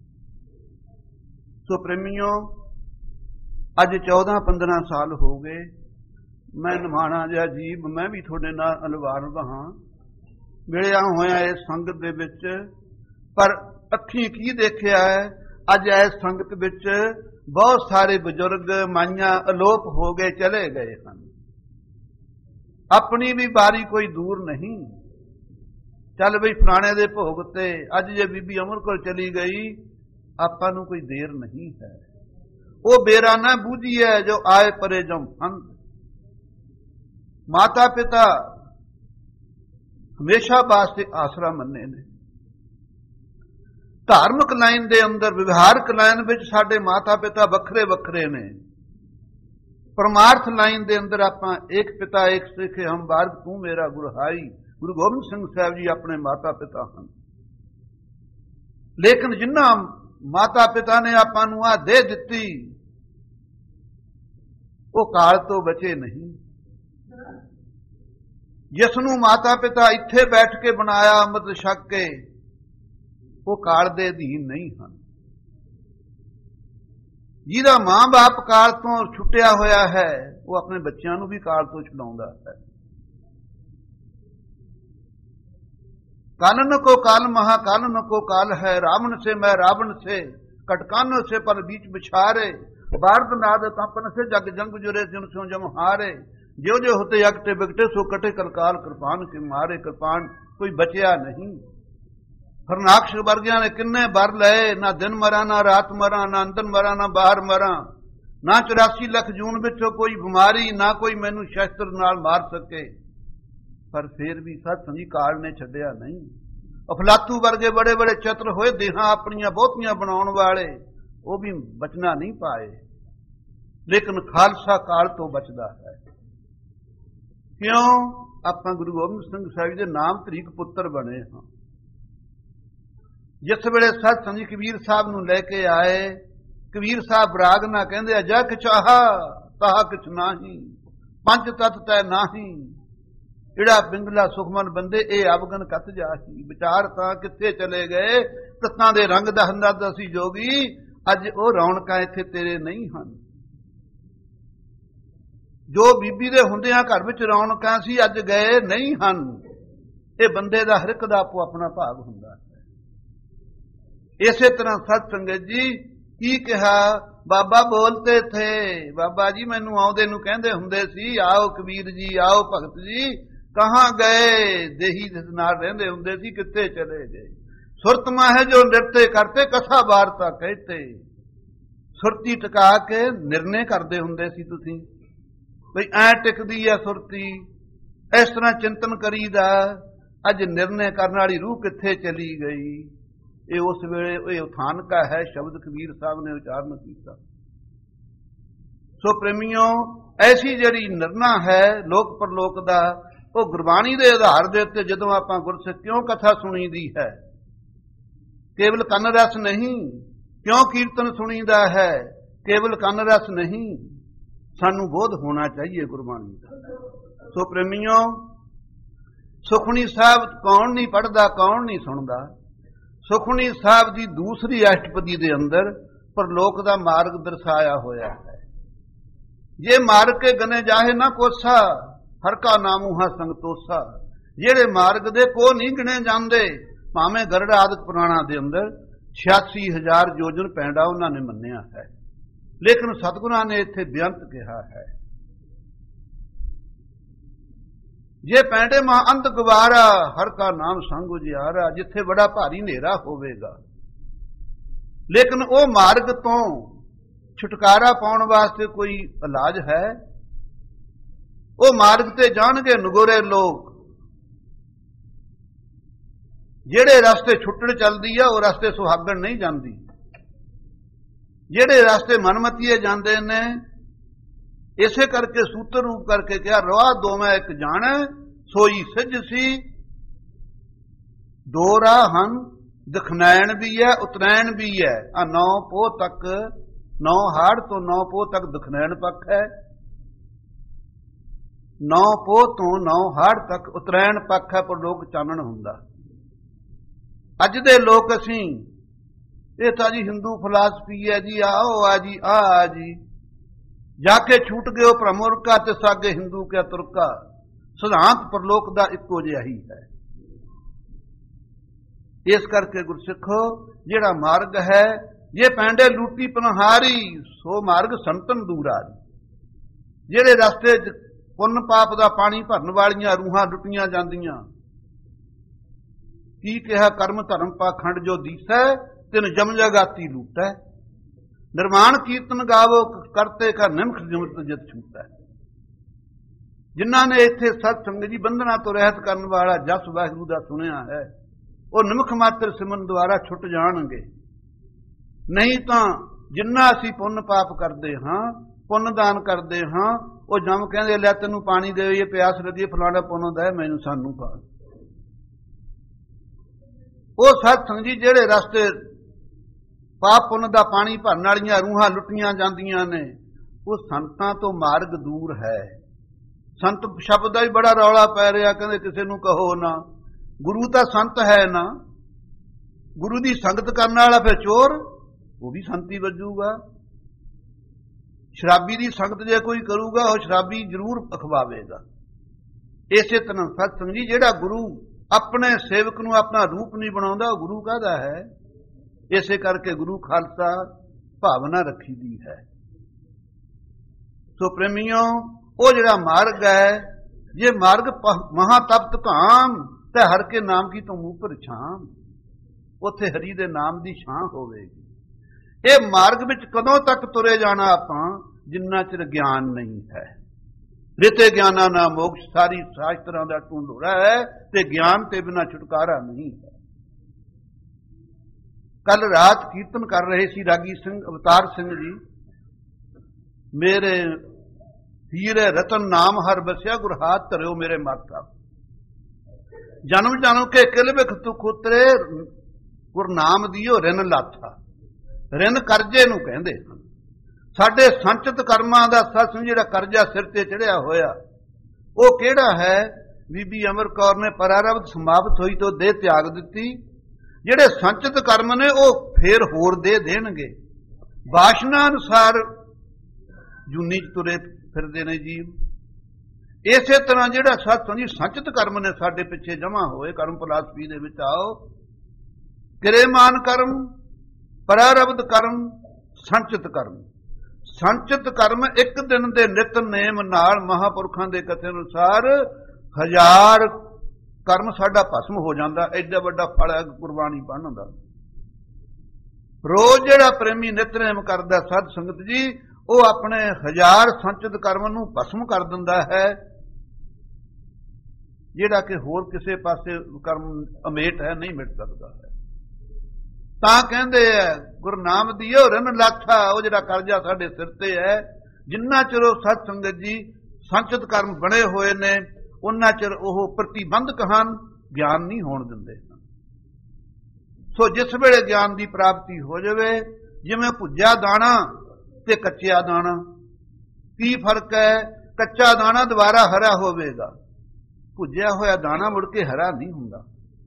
ਸੋ ਪ੍ਰੇਮੀਓ, ਅੱਜ ਚੌਦਾਂ ਪੰਦਰਾਂ ਸਾਲ ਹੋ ਗਏ, ਮੈਂ ਨਿਮਾਣਾ ਜਿਹਾ ਜੀਵ, ਮੈਂ ਵੀ ਤੁਹਾਡੇ ਨਾਲ ਅਲਵਾਰਦ ਹਾਂ, ਮਿਲਿਆ ਹੋਇਆ ਇਸ ਸੰਗਤ ਦੇ ਵਿੱਚ। ਪਰ ਅੱਖੀਂ ਕੀ ਦੇਖਿਆ ਹੈ, ਅੱਜ ਇਸ ਸੰਗਤ ਵਿੱਚ ਬਹੁਤ ਸਾਰੇ ਬਜ਼ੁਰਗ ਮਾਈਆਂ ਅਲੋਪ ਹੋ ਗਏ, ਚਲੇ ਗਏ ਹਨ। ਆਪਣੀ ਵੀ ਬਾਰੀ ਕੋਈ ਦੂਰ ਨਹੀਂ। ਚੱਲ ਬਈ ਫਲਾਣੇ ਦੇ ਭੋਗ ਤੇ ਅੱਜ ਜੇ ਬੀਬੀ ਅਮਰ ਕੋਲ ਚਲੀ ਗਈ, ਆਪਾਂ ਨੂੰ ਕੋਈ ਦੇਰ ਨਹੀਂ ਹੈ। ਉਹ ਬੇਰਾ ਨਾ ਬੂਝੀਐ ਜੋ ਆਏ ਪਰੇ ਜਮ ਫੰਦ। ਮਾਤਾ ਪਿਤਾ ਹਮੇਸ਼ਾ ਵਾਸਤੇ ਆਸਰਾ ਮੰਨੇ ਨੇ। ਧਾਰਮਿਕ ਲਾਈਨ ਦੇ ਅੰਦਰ, ਵਿਵਹਾਰਕ ਲਾਈਨ ਵਿੱਚ ਸਾਡੇ ਮਾਤਾ ਪਿਤਾ ਵੱਖਰੇ ਵੱਖਰੇ ਨੇ। ਪਰਮਾਰਥ ਲਾਈਨ ਦੇ ਅੰਦਰ ਆਪਾਂ ਇੱਕ ਪਿਤਾ ਇੱਕ ਸਿੱਖ ਹਮ ਬਾਰਗ ਤੂੰ ਮੇਰਾ ਗੁਰਹਾਈ। ਗੁਰੂ ਗੋਬਿੰਦ ਸਿੰਘ ਸਾਹਿਬ ਜੀ ਆਪਣੇ ਮਾਤਾ ਪਿਤਾ ਹਨ। ਲੇਕਿਨ ਜਿਨ੍ਹਾਂ ਮਾਤਾ ਪਿਤਾ ਨੇ ਆਪਾਂ ਨੂੰ ਆ ਦੇ ਦਿੱਤੀ, ਉਹ ਕਾਲ ਤੋਂ ਬਚੇ ਨਹੀਂ। ਜਿਸ ਨੂੰ ਮਾਤਾ ਪਿਤਾ ਇੱਥੇ ਬੈਠ ਕੇ ਬਣਾਇਆ ਅੰਮ੍ਰਿਤ ਛਕ ਕੇ, ਉਹ ਕਾਲ ਦੇ ਅਧੀਨ ਨਹੀਂ ਹਨ। ਜਿਹਦਾ ਮਾਂ ਬਾਪ ਕਾਲ ਤੋਂ ਛੁੱਟਿਆ ਹੋਇਆ ਹੈ, ਉਹ ਆਪਣੇ ਬੱਚਿਆਂ ਨੂੰ ਵੀ ਕਾਲ ਤੋਂ ਛੁਡਾਉਂਦਾ ਹੈ। कानन को काल महाकानन को काल है, रावण से मैं रावण से, कटकानों से पर बीच बिछारे, भारत नाद कंपन से जग जंग जुरे जिन सो जम हारे। ਜਿਉ ਜਿਉ ਹੋਤੇ ਅਕਟੇ ਬਿਕਟੇ ਸੋ ਕਟੇ ਕਲਕਾਲ ਕਿਰਪਾਨ ਕੇ ਮਾਰੇ ਕਿਰਪਾਨ ਕੋਈ ਬਚਿਆ ਨਹੀਂ। ਹਰਨਾਕਸ਼ ਵਰਗਿਆਂ ਨੇ ਕਿੰਨੇ ਬਰ ਲਏ, ਨਾ ਦਿਨ ਮਰਾਂ ਨਾ ਰਾਤ ਮਰਾਂ, ਨਾ ਅੰਦਰ ਮਰਾਂ ਨਾ ਬਾਹਰ ਮਰਾਂ, ਨਾ ਚੁਰਾਸੀ ਲੱਖ ਜੂਨ ਵਿੱਚੋਂ ਕੋਈ ਬਿਮਾਰੀ, ਨਾ ਕੋਈ ਮੈਨੂੰ ਸ਼ਸਤਰ ਨਾਲ ਮਾਰ ਸਕੇ। ਪਰ ਫੇਰ ਵੀ ਸਤ ਸੰਗੀ ਕਾਲ ਨੇ ਛੱਡਿਆ ਨਹੀਂ। ਅਫਲਾਤੂ ਵਰਗੇ ਬੜੇ ਬੜੇ ਚਤਰ ਹੋਏ, ਦੇਹਾਂ ਆਪਣੀਆਂ ਬਹੁਤੀਆਂ ਬਣਾਉਣ ਵਾਲੇ, ਉਹ ਵੀ ਬਚਣਾ ਨਹੀਂ ਪਾਏ। ਲੇਕਿਨ ਖਾਲਸਾ ਕਾਲ ਤੋਂ ਬਚਦਾ ਹੈ। ਕਿਉਂ? ਆਪਾਂ ਗੁਰੂ ਗੋਬਿੰਦ ਸਿੰਘ ਸਾਹਿਬ ਦੇ ਨਾਮ ਤਰੀਕ ਪੁੱਤਰ ਬਣੇ ਹਾਂ। ਜਿਸ ਵੇਲੇ ਸਤ ਸੰਗੀ ਕਬੀਰ ਸਾਹਿਬ ਨੂੰ ਲੈ ਕੇ ਆਏ, ਕਬੀਰ ਸਾਹਿਬ ਰਾਗ ਨਾ ਕਹਿੰਦੇ ਆ, ਜਗ ਚਾਹਾ ਤਾਹ ਕਿਛ ਨਾਹੀ, ਪੰਜ ਤਤ ਤੈ ਨਾਹੀ, ਜਿਹੜਾ ਬਿੰਗਲਾ ਸੁਖਮਨ ਬੰਦੇ ਇਹ ਅਵਗਨ ਕਤ ਜਾਹੀ। ਵਿਚਾਰ ਤਾਂ ਕਿੱਥੇ ਚਲੇ ਗਏ, ਤਤਾਂ ਦੇ ਰੰਗ ਦਾ ਹੰਦਰਦ ਅਸੀਂ ਜੋਗੀ, ਅੱਜ ਉਹ ਰੌਣਕਾਂ ਇੱਥੇ ਤੇਰੇ ਨਹੀਂ ਹਨ। ਜੋ ਬੀਬੀ ਦੇ ਹੁੰਦਿਆਂ ਘਰ ਵਿੱਚ ਰੌਣਕਾਂ ਸੀ, ਅੱਜ ਗਏ ਨਹੀਂ ਹਨ। ਇਹ ਬੰਦੇ ਦਾ ਹਰ ਇੱਕ ਦਾ ਆਪੋ ਆਪਣਾ ਭਾਗ ਹੁੰਦਾ ਹੈ। ਇਸੇ ਤਰ੍ਹਾਂ ਸਤ ਸੰਗਤ ਜੀ ਕੀ ਕਿਹਾ, ਬਾਬਾ ਬੋਲਤੇ ਥੇ, ਬਾਬਾ ਜੀ ਮੈਨੂੰ ਆਉਂਦੇ ਨੂੰ ਕਹਿੰਦੇ ਹੁੰਦੇ ਸੀ, ਆਓ ਕਬੀਰ ਜੀ, ਆਓ ਭਗਤ ਜੀ, ਕਹਾਂ ਗਏ, ਦੇਹੀ ਦੇ ਨਾਲ ਰਹਿੰਦੇ ਹੁੰਦੇ ਸੀ, ਕਿੱਥੇ ਚਲੇ ਗਏ। ਸੁਰਤ ਮਾਹੇ ਜੋ ਨਿਰਤੇ ਕਰਤੇ, ਕਥਾ ਵਾਰਤਾ ਕਹਿਤੇ। ਸੁਰਤੀ ਟਿਕਾ ਕੇ ਨਿਰਣੇ ਕਰਦੇ ਹੁੰਦੇ ਸੀ ਤੁਸੀਂ, ਬਈ ਐ ਟਿਕਦੀ ਆ ਸੁਰਤੀ, ਇਸ ਤਰ੍ਹਾਂ ਚਿੰਤਨ ਕਰੀਦਾ। ਅੱਜ ਨਿਰਣੇ ਕਰਨ ਵਾਲੀ ਰੂਹ ਕਿੱਥੇ ਚਲੀ ਗਈ। ਇਹ ਉਸ ਵੇਲੇ ਇਹ ਉਥਾਨਕਾ ਹੈ, ਸ਼ਬਦ ਕਬੀਰ ਸਾਹਿਬ ਨੇ ਉਚਾਰਨ ਕੀਤਾ। ਸੋ ਪ੍ਰੇਮੀਓ, ਐਸੀ ਜਿਹੜੀ ਨਿਰਣਾ ਹੈ ਲੋਕ ਪਰਲੋਕ ਦਾ, ਉਹ ਗੁਰਬਾਣੀ ਦੇ ਆਧਾਰ ਦੇ ਉੱਤੇ ਜਦੋਂ ਆਪਾਂ ਗੁਰਸਿੱਖ ਕਿਉਂ ਕਥਾ ਸੁਣੀਦੀ ਹੈ, ਕੇਵਲ ਕੰਨ ਰਸ ਨਹੀਂ, ਕਿਉਂ ਕੀਰਤਨ ਸੁਣੀਦਾ ਹੈ, ਕੇਵਲ ਕੰਨ ਰਸ ਨਹੀਂ, ਸਾਨੂੰ ਬੋਧ ਹੋਣਾ ਚਾਹੀਏ ਗੁਰਬਾਣੀ ਦਾ। ਸੋ ਪ੍ਰੇਮੀਓ, ਸੁਖਮਨੀ ਸਾਹਿਬ ਕੌਣ ਨਹੀਂ ਪੜ੍ਹਦਾ, ਕੌਣ ਨਹੀਂ ਸੁਣਦਾ। ਸੁਖਮਨੀ ਸਾਹਿਬ ਦੀ ਦੂਸਰੀ ਅਸ਼ਟਪਦੀ ਦੇ ਅੰਦਰ ਪਰਲੋਕ ਦਾ ਮਾਰਗ ਦਰਸਾਇਆ ਹੋਇਆ ਹੈ। ਜੇ ਮਾਰਗ ਕੇ ਗਨੇ ਜਾਹੇ ਨਾ ਕੋਸਾ, ਹਰ ਕਾ ਨਾਮੂ ਹੈ ਸੰਗਤੋਸਾ। ਜਿਹੜੇ ਮਾਰਗ ਦੇ ਕੋ ਨਹੀਂ ਗਿਣੇ ਜਾਂਦੇ, ਭਾਵੇਂ ਗਰੜ ਆਦਿਕ ਪੁਰਾਣਾ ਦੇ ਅੰਦਰ ਛਿਆਸੀ ਹਜ਼ਾਰ ਯੋਜਨ ਪੈਂਡਾ ਉਹਨਾਂ ਨੇ ਮੰਨਿਆ ਹੈ, ਲੇਕਿਨ ਸਤਿਗੁਰਾਂ ਨੇ ਇੱਥੇ ਬੇਅੰਤ ਕਿਹਾ ਹੈ। ਜੇ ਪੈਂਡੇ ਮਾ ਅੰਤ ਗਵਾਰਾ, ਹਰ ਕਾ ਨਾਮ ਸੰਗ ਉਜਿਆਰਾ। ਜਿੱਥੇ ਬੜਾ ਭਾਰੀ ਹਨੇਰਾ ਹੋਵੇਗਾ, ਲੇਕਿਨ ਉਹ ਮਾਰਗ ਤੋਂ ਛੁਟਕਾਰਾ ਪਾਉਣ ਵਾਸਤੇ ਕੋਈ ਇਲਾਜ ਹੈ। ਉਹ ਮਾਰਗ ਤੇ ਜਾਣਗੇ ਨਗੋਰੇ ਲੋਕ। ਜਿਹੜੇ ਰਸਤੇ ਛੁੱਟਣ ਚੱਲਦੀ ਆ, ਉਹ ਰਸਤੇ ਸੁਹਾਗਣ ਨਹੀਂ ਜਾਂਦੀ। ਜਿਹੜੇ ਰਸਤੇ ਮਨਮਤੀਏ ਜਾਂਦੇ ਨੇ, ਇਸੇ ਕਰਕੇ ਸੂਤਰ ਰੂਪ ਕਰਕੇ ਕਿਹਾ, ਰਵਾ ਦੋਵੇਂ ਇੱਕ ਜਾਣ ਸੋਈ ਸਿੱਝ ਸੀ। ਦੋ ਰਾਹ ਹਨ, ਦਖਨੈਣ ਵੀ ਹੈ, ਉਤਰੈਣ ਵੀ ਹੈ। ਆ ਨੌ ਪੋਹ ਤੱਕ, ਨੌ ਹਾੜ ਤੋਂ ਨੌ ਪੋਹ ਤੱਕ ਦਖਨੈਣ ਪੱਖ ਹੈ, ਨੌ ਪੋਹ ਤੋਂ ਨੌ ਹਾੜ ਤੱਕ ਉਤਰੈਣ ਪੱਖ ਹੈ। ਪਰ ਲੋਕ ਚਾਨਣ ਹੁੰਦਾ। ਅੱਜ ਦੇ ਲੋਕ ਅਸੀਂ, ਇਹ ਤਾਂ ਜੀ ਹਿੰਦੂ ਫਿਲਾਸਫੀ ਹੈ ਜੀ, ਆਓ ਆ ਜੀ, ਆ ਆ ਜੀ, ਜਾ ਕੇ ਛੂਟ ਗਏ ਭ੍ਰਮੁਰਕਾ ਤੇ ਸਾਗੇ ਹਿੰਦੂ ਕਿਆ ਤੁਰਕਾ। ਸਿਧਾਂਤ ਪਰਲੋਕ ਦਾ ਇੱਕੋ ਜਿਹਾ ਹੀ ਹੈ। ਇਸ ਕਰਕੇ ਗੁਰਸਿੱਖੋ, ਜਿਹੜਾ ਮਾਰਗ ਹੈ, ਜੇ ਪੈਂਡੇ ਲੂਟੀ ਪਨਹਾਰੀ, ਸੋ ਮਾਰਗ ਸੰਤਨ ਦੂਰਾ। ਜਿਹੜੇ ਰਸਤੇ ਚ ਪੁੰਨ ਪਾਪ ਦਾ ਪਾਣੀ ਭਰਨ ਵਾਲੀਆਂ ਰੂਹਾਂ ਲੁੱਟੀਆਂ ਜਾਂਦੀਆਂ, ਕੀ ਕਿਹਾ, ਕਰਮ ਧਰਮ ਪਾਖੰਡ ਜੋ ਦੀਸੈ, ਤਿਨ ਜਮ ਜਗਾਤੀ ਲੂਟੈ। ਨਿਰਮਾਣ ਕੀਰਤਨ ਗਾਵੋ, ਕਰਤੇ ਕਾ ਨਿਮਖ ਜਿਮਤ ਜਿਤ ਛੂਟੈ। ਜਿਨ੍ਹਾਂ ਨੇ ਇੱਥੇ ਸਤ ਸੰਗਤ ਜੀ ਬੰਧਨਾਂ ਤੋਂ ਰਹਿਤ ਕਰਨ ਵਾਲਾ ਜਸ ਵਾਹਿਗੁਰੂ ਦਾ ਸੁਣਿਆ ਹੈ, ਉਹ ਨਿਮਖ ਮਾਤਰ ਸਿਮਰਨ ਦੁਆਰਾ ਛੁੱਟ ਜਾਣਗੇ। ਨਹੀਂ ਤਾਂ ਜਿੰਨਾ ਅਸੀਂ ਪੁੰਨ ਪਾਪ ਕਰਦੇ ਹਾਂ, ਪੁੰਨ ਦਾਨ ਕਰਦੇ ਹਾਂ, ਉਹ ਜਮ ਕਹਿੰਦੇ ਲੈ ਤੈਨੂੰ ਪਾਣੀ ਦੇਈਏ, ਪਿਆਸ ਲੱਗੀ, ਫਲਾਣਾ ਪੁੰਨ ਦਾ ਮੈਨੂੰ ਸਾਨੂੰ ਪਾ। ਉਹ ਸਤ ਸੰਗਤ ਜੀ ਜਿਹੜੇ ਰਸਤੇ ਪਾਪ ਪੁੰਨ ਦਾ ਪਾਣੀ ਭਰਨ ਵਾਲੀਆਂ ਰੂਹਾਂ ਲੁੱਟੀਆਂ ਜਾਂਦੀਆਂ ਨੇ, ਉਹ ਸੰਤਾਂ ਤੋਂ ਮਾਰਗ ਦੂਰ ਹੈ। ਸੰਤ ਸ਼ਬਦ ਦਾ ਹੀ ਬੜਾ ਰੌਲਾ ਪੈ ਰਿਹਾ, ਕਹਿੰਦੇ ਕਿਸੇ ਨੂੰ ਕਹੋ ਨਾ। ਗੁਰੂ ਤਾਂ ਸੰਤ ਹੈ ਨਾ, ਗੁਰੂ ਦੀ ਸੰਗਤ ਕਰਨ ਵਾਲਾ ਫਿਰ ਚੋਰ, ਉਹ ਵੀ ਸੰਤੀ ਵੱਜੂਗਾ। ਸ਼ਰਾਬੀ ਦੀ ਸੰਗਤ ਜੇ ਕੋਈ ਕਰੂਗਾ, ਉਹ ਸ਼ਰਾਬੀ ਜ਼ਰੂਰ ਅਖਵਾਵੇਗਾ। ਇਸੇ ਤਰ੍ਹਾਂ ਸਤ ਸੰਗਤ ਜੀ, ਜਿਹੜਾ ਗੁਰੂ ਆਪਣੇ ਸੇਵਕ ਨੂੰ ਆਪਣਾ ਰੂਪ ਨਹੀਂ ਬਣਾਉਂਦਾ, ਉਹ ਗੁਰੂ ਕਾਹਦਾ ਹੈ। ਇਸੇ ਕਰਕੇ ਗੁਰੂ ਖਾਲਸਾ ਭਾਵਨਾ ਰੱਖੀ ਦੀ ਹੈ। ਸੋ ਪ੍ਰੇਮੀਓ, ਉਹ ਜਿਹੜਾ ਮਾਰਗ ਹੈ, ਜੇ ਮਾਰਗ ਮਹਾ ਤਪਤ ਧਾਮ ਤੇ ਹਰ ਕੇ ਨਾਮ ਕੀ ਤੂੰ ਉੱਪਰ ਛਾਮ, ਉੱਥੇ ਹਰੀ ਦੇ ਨਾਮ ਦੀ ਛਾਂ ਹੋਵੇਗੀ। ਇਹ ਮਾਰਗ ਵਿੱਚ ਕਦੋਂ ਤੱਕ ਤੁਰੇ ਜਾਣਾ ਆਪਾਂ, ਜਿੰਨਾ ਚਿਰ ਗਿਆਨ ਨਹੀਂ ਹੈ। ਰਿਤੇ ਗਿਆਨਾ ਨਾ ਮੋਕਸ਼, ਸਾਰੀ ਸ਼ਾਸਤਰਾਂ ਦਾ ਢੂੰਡੋਰਾ ਹੈ ਤੇ ਗਿਆਨ ਤੇ ਬਿਨਾਂ ਛੁਟਕਾਰਾ ਨਹੀਂ ਹੈ। ਕੱਲ ਰਾਤ ਕੀਰਤਨ ਕਰ ਰਹੇ ਸੀ ਰਾਗੀ ਸਿੰਘ ਅਵਤਾਰ ਸਿੰਘ ਜੀ, ਮੇਰੇ ਹੀਰੇ ਰਤਨ ਨਾਮ ਹਰ ਬਸਿਆ, ਗੁਰ ਹਾਥ ਧਰਿਓ ਮੇਰੇ ਮਾਤਾ। ਜਨਮ ਜਨਮ ਕੇ ਕਿਲ ਵਿਖ ਤੁਖ ਉਤਰੇ, ਗੁਰ ਨਾਮ ਦਿਓ ਰਿਨ ਲਾਥਾ। ਰਿਨ ਕਰਜ਼ੇ ਨੂੰ ਕਹਿੰਦੇ ਹਨ। ਸਾਡੇ ਸੰਚਿਤ ਕਰਮਾਂ ਦਾ ਸੱਚ ਜਿਹੜਾ ਕਰਜ਼ਾ ਸਿਰ ਤੇ ਚੜਿਆ ਹੋਇਆ, ਉਹ ਕਿਹੜਾ ਹੈ? ਬੀਬੀ ਅਮਰ ਕੌਰ ਨੇ ਪਰਾਰਬਧ ਸਮਾਪਤ ਹੋਈ ਤੋਂ ਦੇਹ ਤਿਆਗ ਦਿੱਤੀ। ਜਿਹੜੇ ਸੰਚਿਤ ਕਰਮ ਨੇ ਉਹ ਫੇਰ ਹੋਰ ਦੇ ਦੇਣਗੇ। ਵਾਸ਼ਨਾ ਅਨੁਸਾਰ ਜੂਨੀ ਚ ਤੁਰੇ ਫਿਰਦੇ ਨੇ ਜੀਵ। ਇਸੇ ਤਰ੍ਹਾਂ ਜਿਹੜਾ ਸੱਚ ਜੀ ਸੰਚਿਤ ਕਰਮ ਨੇ ਸਾਡੇ ਪਿੱਛੇ ਜਮਾ ਹੋਏ, ਕਰਮ ਫਲਸਫੀ ਦੇ ਵਿੱਚ ਆਓ। ਕਿਰੇਮਾਨ ਕਰਮ, ਪਰਾਰਬਧ ਕਰਮ, ਸੰਚਿਤ ਕਰਮ। ਸੰਚਿਤ ਕਰਮ ਇੱਕ ਦਿਨ ਦੇ ਨਿਤਨੇਮ ਨਾਲ ਮਹਾਂਪੁਰਖਾਂ ਦੇ ਕਥੇ ਅਨੁਸਾਰ ਹਜ਼ਾਰ ਕਰਮ ਸਾਡਾ ਭਸਮ ਹੋ ਜਾਂਦਾ। ਐਡਾ ਵੱਡਾ ਫਲ ਹੈ ਕੁਰਬਾਨੀ ਬਣਨ ਦਾ। ਰੋਜ਼ ਜਿਹੜਾ ਪ੍ਰੇਮੀ ਨਿਤਨੇਮ ਕਰਦਾ ਸਾਧ ਸੰਗਤ ਜੀ, ਉਹ ਆਪਣੇ ਹਜ਼ਾਰ ਸੰਚਿਤ ਕਰਮ ਨੂੰ ਭਸਮ ਕਰ ਦਿੰਦਾ ਹੈ, ਜਿਹੜਾ ਕਿ ਹੋਰ ਕਿਸੇ ਪਾਸੇ ਕਰਮ ਅਮੇਟ ਹੈ, ਨਹੀਂ ਮਿਟ ਸਕਦਾ ਹੈ। ਤਾਂ ਕਹਿੰਦੇ ਹੈ ਗੁਰੂ ਨਾਮ ਦਿਓ ਰਿਨ ਲਾਥਾ, ਉਹ ਜਿਹੜਾ ਕਰਜ਼ਾ ਸਾਡੇ ਸਿਰ ਤੇ ਹੈ, ਜਿੰਨਾ ਚਿਰ ਉਹ ਸਤ ਸੰਗਤ ਜੀ ਸੰਚਿਤ ਕਰਮ ਬਣੇ ਹੋਏ ਨੇ, ਉਹਨਾਂ ਚਿਰ ਉਹ ਪ੍ਰਤੀਬੰਧਕ ਹਨ, ਗਿਆਨ ਨਹੀਂ ਹੋਣ ਦਿੰਦੇ। ਸੋ ਜਿਸ ਵੇਲੇ ਗਿਆਨ ਦੀ ਪ੍ਰਾਪਤੀ ਹੋ ਜਾਵੇ, ਜਿਵੇਂ ਭੁੱਜਿਆ ਦਾਣਾ ਤੇ ਕੱਚਿਆ ਦਾਣਾ, ਕੀ ਫਰਕ ਹੈ? ਕੱਚਾ ਦਾਣਾ ਦੁਬਾਰਾ ਹਰਾ ਹੋਵੇਗਾ, ਭੁੱਜਿਆ ਹੋਇਆ ਦਾਣਾ ਮੁੜ ਕੇ ਹਰਾ ਨਹੀਂ ਹੁੰਦਾ।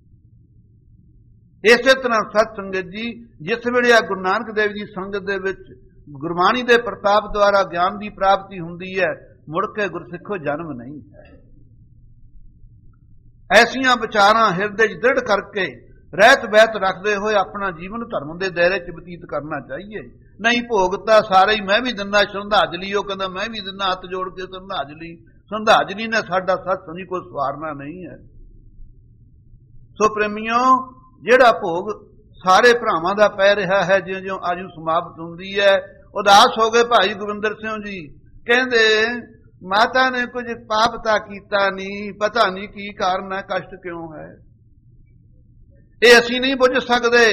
ਇਸੇ ਤਰ੍ਹਾਂ ਸਤ ਸੰਗਤ ਜੀ, ਜਿਸ ਵੇਲੇ ਆ ਗੁਰੂ ਨਾਨਕ ਦੇਵ ਜੀ ਸੰਗਤ ਦੇ ਵਿੱਚ ਗੁਰਬਾਣੀ ਦੇ ਪ੍ਰਤਾਪ ਦੁਆਰਾ ਗਿਆਨ ਦੀ ਪ੍ਰਾਪਤੀ ਹੁੰਦੀ ਹੈ, ਮੁੜ ਕੇ ਗੁਰਸਿੱਖੋ ਜਨਮ ਨਹੀਂ ਹੈ। ਐਸੀਆਂ ਵਿਚਾਰਾਂ ਹਿਰਦੇ 'ਚ ਦ੍ਰਿੜ ਕਰਕੇ ਰਹਿਤ ਬਹਿਤ ਰੱਖਦੇ ਹੋਏ ਆਪਣਾ ਜੀਵਨ ਧਰਮ ਦੇ ਦਾਇਰੇ 'ਚ ਬਤੀਤ ਕਰਨਾ ਚਾਹੀਏ। ਨਹੀਂ ਭੋਗਤਾ ਸਾਰੇ ਹੀ ਮੈਂ ਵੀ ਦਿੰਦਾ, ਸ਼ਰਧਾਂਜਲੀ ਉਹ ਕਹਿੰਦਾ ਮੈਂ ਵੀ ਦਿੰਦਾ, ਹੱਥ ਜੋੜ ਕੇ ਸ਼ਰਧਾਂਜਲੀ। ਸ਼ਰਧਾਂਜਲੀ ਨੇ ਸਾਡਾ ਸਤ ਸੰਗੀ ਕੋਈ ਸਵਾਰਨਾ ਨਹੀਂ ਹੈ। ਸੋ ਪ੍ਰੇਮੀਓ, ਜਿਹੜਾ ਭੋਗ ਸਾਰੇ ਭਰਾਵਾਂ ਦਾ ਪੈ ਰਿਹਾ ਹੈ, ਜਿਉਂ ਜਿਉਂ ਆਜੂ ਸਮਾਪਤ ਹੁੰਦੀ ਹੈ, ਉਦਾਸ ਹੋ ਗਏ ਭਾਈ ਗੋਬਿੰਦਰ ਸਿੰਘ ਜੀ। ਕਹਿੰਦੇ ਮਾਤਾ ਨੇ ਕੁਝ ਪਾਪ ਤਾਂ ਕੀਤਾ ਨਹੀਂ, ਪਤਾ ਨਹੀਂ ਕੀ ਕਾਰਨ ਹੈ, ਕਸ਼ਟ ਕਿਉਂ ਹੈ, ਇਹ ਅਸੀਂ ਨਹੀਂ ਬੁੱਝ ਸਕਦੇ।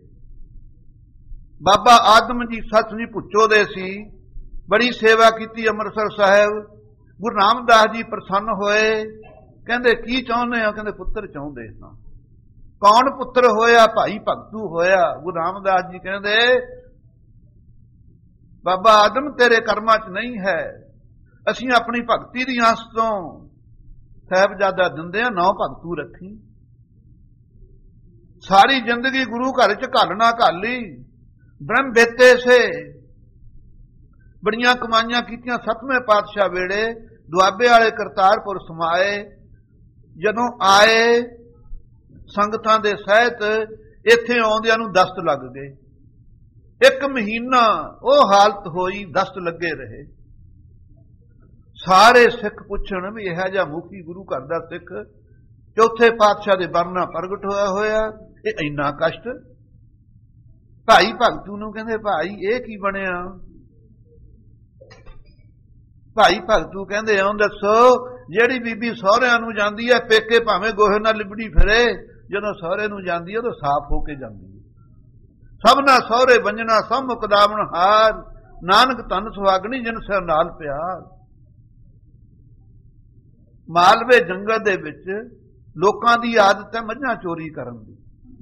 ਬਾਬਾ ਆਦਮ ਜੀ ਸੱਚ ਜੀ ਪੁੱਛੋ ਦੇ ਸੀ, ਬੜੀ ਸੇਵਾ ਕੀਤੀ ਅੰਮ੍ਰਿਤਸਰ ਸਾਹਿਬ। ਗੁਰੂ ਰਾਮਦਾਸ ਜੀ ਪ੍ਰਸੰਨ ਹੋਏ, ਕਹਿੰਦੇ ਕੀ ਚਾਹੁੰਦੇ ਹੋ? ਕਹਿੰਦੇ ਪੁੱਤਰ ਚਾਹੁੰਦੇ ਹਾਂ। ਕੌਣ ਪੁੱਤਰ ਹੋਇਆ? ਭਾਈ ਭਗਤੂ ਹੋਇਆ। ਗੁਰੂ ਰਾਮਦਾਸ ਜੀ ਕਹਿੰਦੇ ਬਾਬਾ ਆਦਮ ਤੇਰੇ ਕਰਮਾਂ 'ਚ ਨਹੀਂ ਹੈ, ਅਸੀਂ ਆਪਣੀ ਭਗਤੀ ਦੀ ਆਸ ਤੋਂ ਸਾਹਿਬਜ਼ਾਦਾ ਦਿੰਦੇ ਆ, ਨੌ ਭਗਤੂ ਰੱਖੀ। ਸਾਰੀ ਜ਼ਿੰਦਗੀ ਗੁਰੂ ਘਰ 'ਚ ਘਾਲਣਾ ਘਾਲੀ, ਬ੍ਰਹਮ ਬੇਤੇ ਸੇ ਬੜੀਆਂ ਕਮਾਈਆਂ ਕੀਤੀਆਂ। ਸੱਤਵੇਂ ਪਾਤਸ਼ਾਹ ਵੇਲੇ ਦੁਆਬੇ ਵਾਲੇ ਕਰਤਾਰਪੁਰ ਸਮਾਏ, ਜਦੋਂ ਆਏ ਸੰਗਤਾਂ ਦੇ ਸਹਿਤ, ਇੱਥੇ ਆਉਂਦਿਆਂ ਨੂੰ ਦਸਤ ਲੱਗ ਗਏ। ਇੱਕ ਮਹੀਨਾ ਉਹ ਹਾਲਤ ਹੋਈ, ਦਸਤ ਲੱਗੇ ਰਹੇ। ਸਾਰੇ ਸਿੱਖ ਪੁੱਛਣ ਵੀ ਇਹੋ ਜਿਹਾ ਮੁਖੀ ਗੁਰੂ ਘਰ ਦਾ ਸਿੱਖ, ਚੌਥੇ ਪਾਤਸ਼ਾਹ ਦੇ ਵਰਨਾ ਪ੍ਰਗਟ ਹੋਇਆ ਹੋਇਆ, ਇਹ ਇੰਨਾ ਕਸ਼ਟ। ਭਾਈ ਭਗਤੂ ਨੂੰ ਕਹਿੰਦੇ ਭਾਈ ਇਹ ਕੀ ਬਣਿਆ? ਭਾਈ ਭਗਤੂ ਕਹਿੰਦੇ ਆਉਂ ਦੱਸੋ, ਜਿਹੜੀ ਬੀਬੀ ਸਹੁਰਿਆਂ ਨੂੰ ਜਾਂਦੀ ਹੈ, ਪੇਕੇ ਭਾਵੇਂ ਗੋਹੇ ਨਾਲ ਲਿਬੜੀ ਫਿਰੇ, ਜਦੋਂ ਸਹੁਰੇ ਨੂੰ ਜਾਂਦੀ ਹੈ ਤਾਂ ਸਾਫ਼ ਹੋ ਕੇ ਜਾਂਦੀ ਹੈ। ਸਭਨਾ ਸਹੁਰੇ ਬੰਜਣਾ ਸਭ ਮੁਕਦਾਵਣ ਹਾਰ, ਨਾਨਕ ਧਨ ਸੁਹਾਗਣੀ ਜਿਨ ਸਿਰ ਨਾਲ ਪਿਆਰ। ਮਾਲਵੇ ਜੰਗਲ ਦੇ ਵਿੱਚ ਲੋਕਾਂ ਦੀ ਆਦਤ ਹੈ ਮੱਝਾਂ ਚੋਰੀ ਕਰਨ ਦੀ।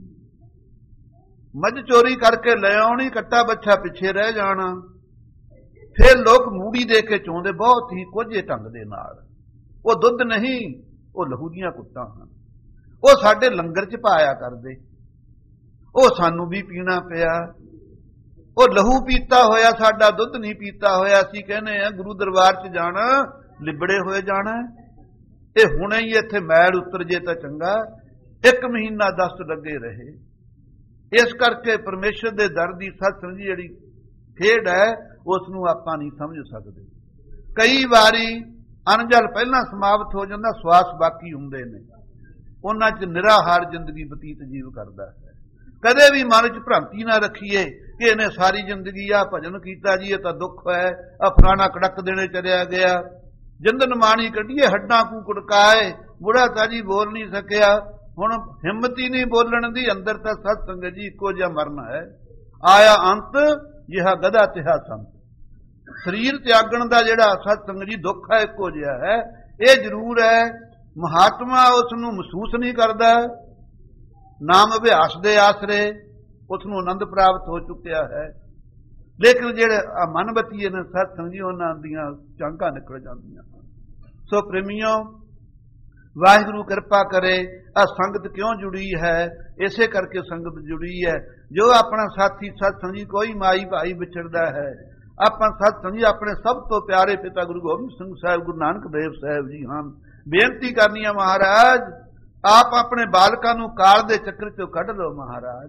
ਮੱਝ ਚੋਰੀ ਕਰਕੇ ਲੈ ਆਉਣੀ, ਕੱਟਾ ਬੱਛਾ ਪਿੱਛੇ ਰਹਿ ਜਾਣਾ। ਫਿਰ ਲੋਕ ਮੂੜੀ ਦੇ ਕੇ ਚੋਂਦੇ ਬਹੁਤ ਹੀ ਕੋਝੇ ਢੰਗ ਦੇ ਨਾਲ। ਉਹ ਦੁੱਧ ਨਹੀਂ, ਉਹ ਲਹੂ ਦੀਆਂ ਕੁੱਟਾਂ ਹਨ। ਉਹ ਸਾਡੇ ਲੰਗਰ 'ਚ ਪਾਇਆ ਕਰਦੇ, ਉਹ ਸਾਨੂੰ ਵੀ ਪੀਣਾ ਪਿਆ। ਉਹ ਲਹੂ ਪੀਤਾ ਹੋਇਆ, ਸਾਡਾ ਦੁੱਧ ਨਹੀਂ ਪੀਤਾ ਹੋਇਆ। ਅਸੀਂ ਕਹਿੰਦੇ ਆ ਗੁਰੂ ਦਰਬਾਰ 'ਚ ਜਾਣਾ, ਲਿਬੜੇ ਹੋਏ ਜਾਣਾ। ਇਹ ਹੁਣੇ ਹੀ ਇੱਥੇ ਮੈਲ ਉਤਰ ਜੇ ਤਾਂ ਚੰਗਾ। ਇੱਕ ਮਹੀਨਾ ਦਸਤ ਲੱਗੇ ਰਹੇ। ਇਸ ਕਰਕੇ ਪਰਮੇਸ਼ਰ ਦੇ ਦਰ ਦੀ ਸਤਸੰਗ ਦੀ ਜਿਹੜੀ ਖੇਡ ਹੈ, ਉਸ ਨੂੰ ਆਪਾਂ ਨਹੀਂ ਸਮਝ ਸਕਦੇ। ਕਈ ਵਾਰੀ ਅੰਨ ਜਲ ਪਹਿਲਾਂ ਸਮਾਪਤ ਹੋ ਜਾਂਦਾ, ਸਵਾਸ ਬਾਕੀ ਹੁੰਦੇ ਨੇ, ਉਹਨਾਂ 'ਚ ਨਿਰਾਹਾਰ ਜ਼ਿੰਦਗੀ ਬਤੀਤ ਜੀਵ ਕਰਦਾ ਹੈ। ਕਦੇ ਵੀ ਮਨ 'ਚ ਭ੍ਰਾਂਤੀ ਨਾ ਰੱਖੀਏ ਕਿ ਇਹਨੇ ਸਾਰੀ ਜ਼ਿੰਦਗੀ ਆ ਭਜਨ ਕੀਤਾ ਜੀ, ਇਹ ਤਾਂ ਦੁੱਖ ਹੈ, ਆ ਫਲਾਣਾ ਕੜਕ ਦੇਣੇ ਚਲਿਆ ਗਿਆ। ਜਿੰਦਨ ਮਾਣੀ ਕੱਢੀਏ ਹੱਡਾਂ ਕੂ ਕੁੜਕਾਏ, ਬੁੜਾ ਤਾਂ ਜੀ ਬੋਲ ਨਹੀਂ ਸਕਿਆ। ਹੁਣ ਹਿੰਮਤ ਹੀ ਨਹੀਂ ਬੋਲਣ ਦੀ, ਅੰਦਰ ਤਾਂ ਸਤ ਸੰਗਤ ਜੀ ਇੱਕੋ ਜਿਹਾ ਮਰਨ ਹੈ। ਆਇਆ ਅੰਤ ਜਿਹਾ ਗਧਾ ਤਿਹਾ ਸੰਤ। ਸਰੀਰ ਤਿਆਗਣ ਦਾ ਜਿਹੜਾ ਸਤ ਸੰਗਤ ਜੀ ਦੁੱਖ ਹੈ ਇੱਕੋ ਜਿਹਾ ਹੈ। ਇਹ ਜ਼ਰੂਰ ਹੈ ਮਹਾਤਮਾ ਉਸ ਨੂੰ ਮਹਿਸੂਸ ਨਹੀਂ ਕਰਦਾ, ਨਾਮ ਅਭਿਆਸ ਦੇ ਆਸਰੇ ਉਸ ਨੂੰ ਆਨੰਦ ਪ੍ਰਾਪਤ ਹੋ ਚੁੱਕਿਆ ਹੈ। ਲੇਕਿਨ ਜਿਹੜੇ ਮਨਬਤੀਏ ਨੇ ਸਤ ਸੰਗਤ ਜੀ ਉਹਨਾਂ ਦੀਆਂ ਚਾਂਕਾਂ ਨਿਕਲ ਜਾਂਦੀਆਂ ਹਨ। ਸੋ ਪ੍ਰੇਮੀਓ, ਵਾਹਿਗੁਰੂ ਕਿਰਪਾ ਕਰੇ। ਆ ਸੰਗਤ ਕਿਉਂ ਜੁੜੀ ਹੈ? ਇਸੇ ਕਰਕੇ ਸੰਗਤ ਜੁੜੀ ਹੈ। ਜੋ ਆਪਣਾ ਸਾਥੀ ਸਤ ਸੰਗਤ ਜੀ ਕੋਈ ਮਾਈ ਭਾਈ ਵਿਛੜਦਾ ਹੈ, ਆਪਾਂ ਸਤ ਸੰਗਤ ਜੀ ਆਪਣੇ ਸਭ ਤੋਂ ਪਿਆਰੇ ਪਿਤਾ ਗੁਰੂ ਗੋਬਿੰਦ ਸਿੰਘ ਸਾਹਿਬ, ਗੁਰੂ ਨਾਨਕ ਦੇਵ ਸਾਹਿਬ ਜੀ ਹਨ। ਬੇਨਤੀ ਕਰਨੀ ਹੈ ਮਹਾਰਾਜ, ਆਪ ਆਪਣੇ ਬਾਲਕਾਂ ਨੂੰ ਕਾਲ ਦੇ ਚੱਕਰ ਚੋਂ ਕੱਢ ਲਓ ਮਹਾਰਾਜ।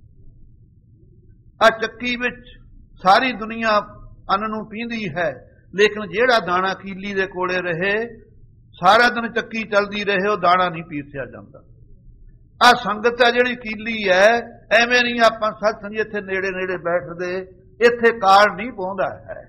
ਆ ਚੱਕੀ ਵਿੱਚ ਸਾਰੀ ਦੁਨੀਆ ਅੰਨ ਨੂੰ ਪੀਂਦੀ ਹੈ, ਲੇਕਿਨ ਜਿਹੜਾ ਦਾਣਾ ਕੀਲੀ ਦੇ ਕੋਲੇ ਰਹੇ, ਸਾਰਾ ਦਿਨ ਚੱਕੀ ਚੱਲਦੀ ਰਹੇ, ਉਹ ਦਾਣਾ ਨਹੀਂ ਪੀਸਿਆ ਜਾਂਦਾ। ਆ ਸੰਗਤ ਹੈ ਜਿਹੜੀ ਕੀਲੀ ਹੈ, ਐਵੇਂ ਨਹੀਂ ਆਪਾਂ ਸਤ ਸੰਗਤ ਇੱਥੇ ਨੇੜੇ ਨੇੜੇ ਬੈਠਦੇ, ਇੱਥੇ ਕਾਲ ਨਹੀਂ ਪਹੁੰਚਦਾ ਹੈ।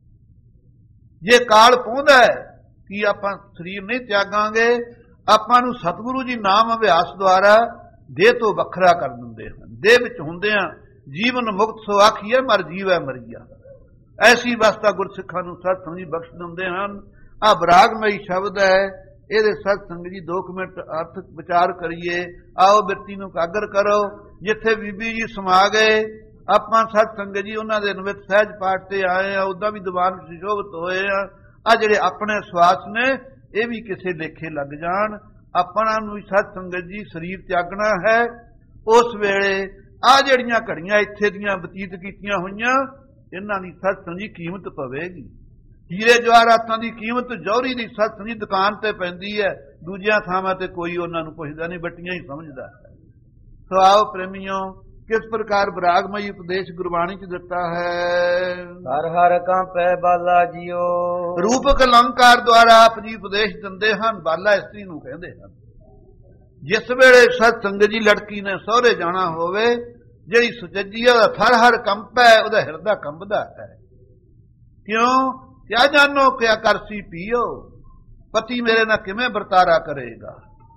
ਜੇ ਕਾਲ ਪਹੁੰਚਦਾ ਹੈ ਕਿ ਆਪਾਂ ਸਰੀਰ ਨਹੀਂ ਤਿਆਗਾਂਗੇ, ਆਪਾਂ ਨੂੰ ਸਤਿਗੁਰੂ ਜੀ ਨਾਮ ਅਭਿਆਸ ਦੁਆਰਾ ਦੇਹ ਤੋਂ ਵੱਖਰਾ ਕਰ ਦਿੰਦੇ ਹਨ। ਦੇਹ ਵਿੱਚ ਹੁੰਦਿਆਂ ਜੀਵਨ ਮੁਕਤ ਸੋ ਆਖੀਏ, ਮਰ ਜੀਵੈ ਮਰੀਆ। ਐਸੀ ਅਵਸਥਾ ਗੁਰਸਿੱਖਾਂ ਨੂੰ ਸਤ ਸੰਗਤ ਜੀ ਬਖਸ਼ ਦਿੰਦੇ ਹਨ। ਆ ਬਰਾਗਮਈ ਸ਼ਬਦ ਹੈ, ਇਹਦੇ ਸਤ ਸੰਗਤ ਜੀ ਦੋ ਮਿੰਟ ਅਰਥ ਵਿਚਾਰ ਕਰੀਏ। ਆਓ ਬਿਰਤੀ ਨੂੰ ਕਾਗਰ ਕਰੋ। ਜਿੱਥੇ ਬੀਬੀ ਜੀ ਸਮਾ ਗਏ, ਆਪਾਂ ਸਤ ਸੰਗਤ ਜੀ ਉਹਨਾਂ ਦੇ ਨਿਮਿਤ ਸਹਿਜ ਪਾਠ ਤੇ ਆਏ ਆ, ਉਦਾਂ ਵੀ ਦੀਵਾਨ ਸੁਸ਼ੋਭਿਤ ਹੋਏ ਆ। ਆ ਜਿਹੜੇ ਆਪਣੇ ਸਵਾਸ ਨੇ, ਇਹ ਵੀ ਕਿਸੇ ਲੇਖੇ ਲੱਗ ਜਾਣ। ਆਪਣਾ ਨੂੰ ਸਤ ਸੰਗਤ ਜੀ ਸਰੀਰ ਤਿਆਗਣਾ ਹੈ। ਉਸ ਵੇਲੇ ਆ ਜਿਹੜੀਆਂ ਘੜੀਆਂ ਇੱਥੇ ਦੀਆਂ ਬਤੀਤ ਕੀਤੀਆਂ ਹੋਈਆਂ, ਇਹਨਾਂ ਦੀ ਸਤ ਸੰਗਤ ਜੀ ਕੀਮਤ ਪਵੇਗੀ। ਹੀਰੇ ਜਵਾਹਰਾਤਾਂ ਦੀ ਕੀਮਤ ਜੌਹਰੀ ਦੀ ਸਤ ਸੰਗਤ ਜੀ ਦੁਕਾਨ ਤੇ ਪੈਂਦੀ ਹੈ, ਦੂਜਿਆਂ ਥਾਵਾਂ ਤੇ ਕੋਈ ਉਹਨਾਂ ਨੂੰ ਪੁੱਛਦਾ ਨਹੀਂ, ਬੱਟੀਆਂ ਹੀ ਸਮਝਦਾ ਹੈ। ਸੋ ਆਓ ਪ੍ਰੇਮੀਓ, ਕਿਸ ਪ੍ਰਕਾਰ ਬਰਾਗਮਈ ਉਪਦੇਸ਼ ਗੁਰਬਾਣੀ 'ਚ ਦਿੱਤਾ ਹੈ। ਹਰ ਹਰ ਕੰਪੈ ਬਾਲਾ ਜੀਓ। ਰੂਪਕ ਅਲੰਕਾਰ ਦੁਆਰਾ ਆਪ ਜੀ ਉਪਦੇਸ਼ ਦਿੰਦੇ ਹਨ। ਬਾਲਾ ਇਸਤਰੀ ਨੂੰ ਕਹਿੰਦੇ ਹਨ। ਜਿਸ ਵੇਲੇ ਸਤ ਸੰਗਤ ਜੀ ਲੜਕੀ ਨੇ ਸਹੁਰੇ ਜਾਣਾ ਹੋਵੇ, ਜਿਹੜੀ ਸੁਚੱਜੀ ਹੈ ਉਹਦਾ ਥਰ ਹਰ ਕੰਪੈ, ਉਹਦਾ ਹਿਰਦਾ ਕੰਬਦਾ ਹੈ। ਕਿਉਂ? ਕਿਆ ਜਾਨੋ ਕਿਆ ਕਰਸੀ ਪੀਓ, ਪਤੀ ਮੇਰੇ ਨਾਲ ਕਿਵੇਂ ਵਰਤਾਰਾ ਕਰੇਗਾ।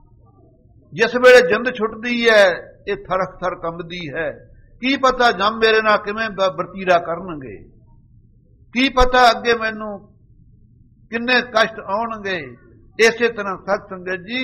ਜਿਸ ਵੇਲੇ ਜਿੰਦ ਛੁੱਟਦੀ ਹੈ, ਇਹ ਥਰਕ ਥਰ ਕੰਬਦੀ ਹੈ। ਕੀ ਪਤਾ ਜਮ ਮੇਰੇ ਨਾਲ ਕਿਵੇਂ ਵਰਤੀਰਾ ਕਰਨਗੇ, ਕੀ ਪਤਾ ਅੱਗੇ ਮੈਨੂੰ ਕਿੰਨੇ ਕਸ਼ਟ ਆਉਣਗੇ। ਇਸੇ ਤਰ੍ਹਾਂ ਸਤ ਸੰਗਤ ਜੀ,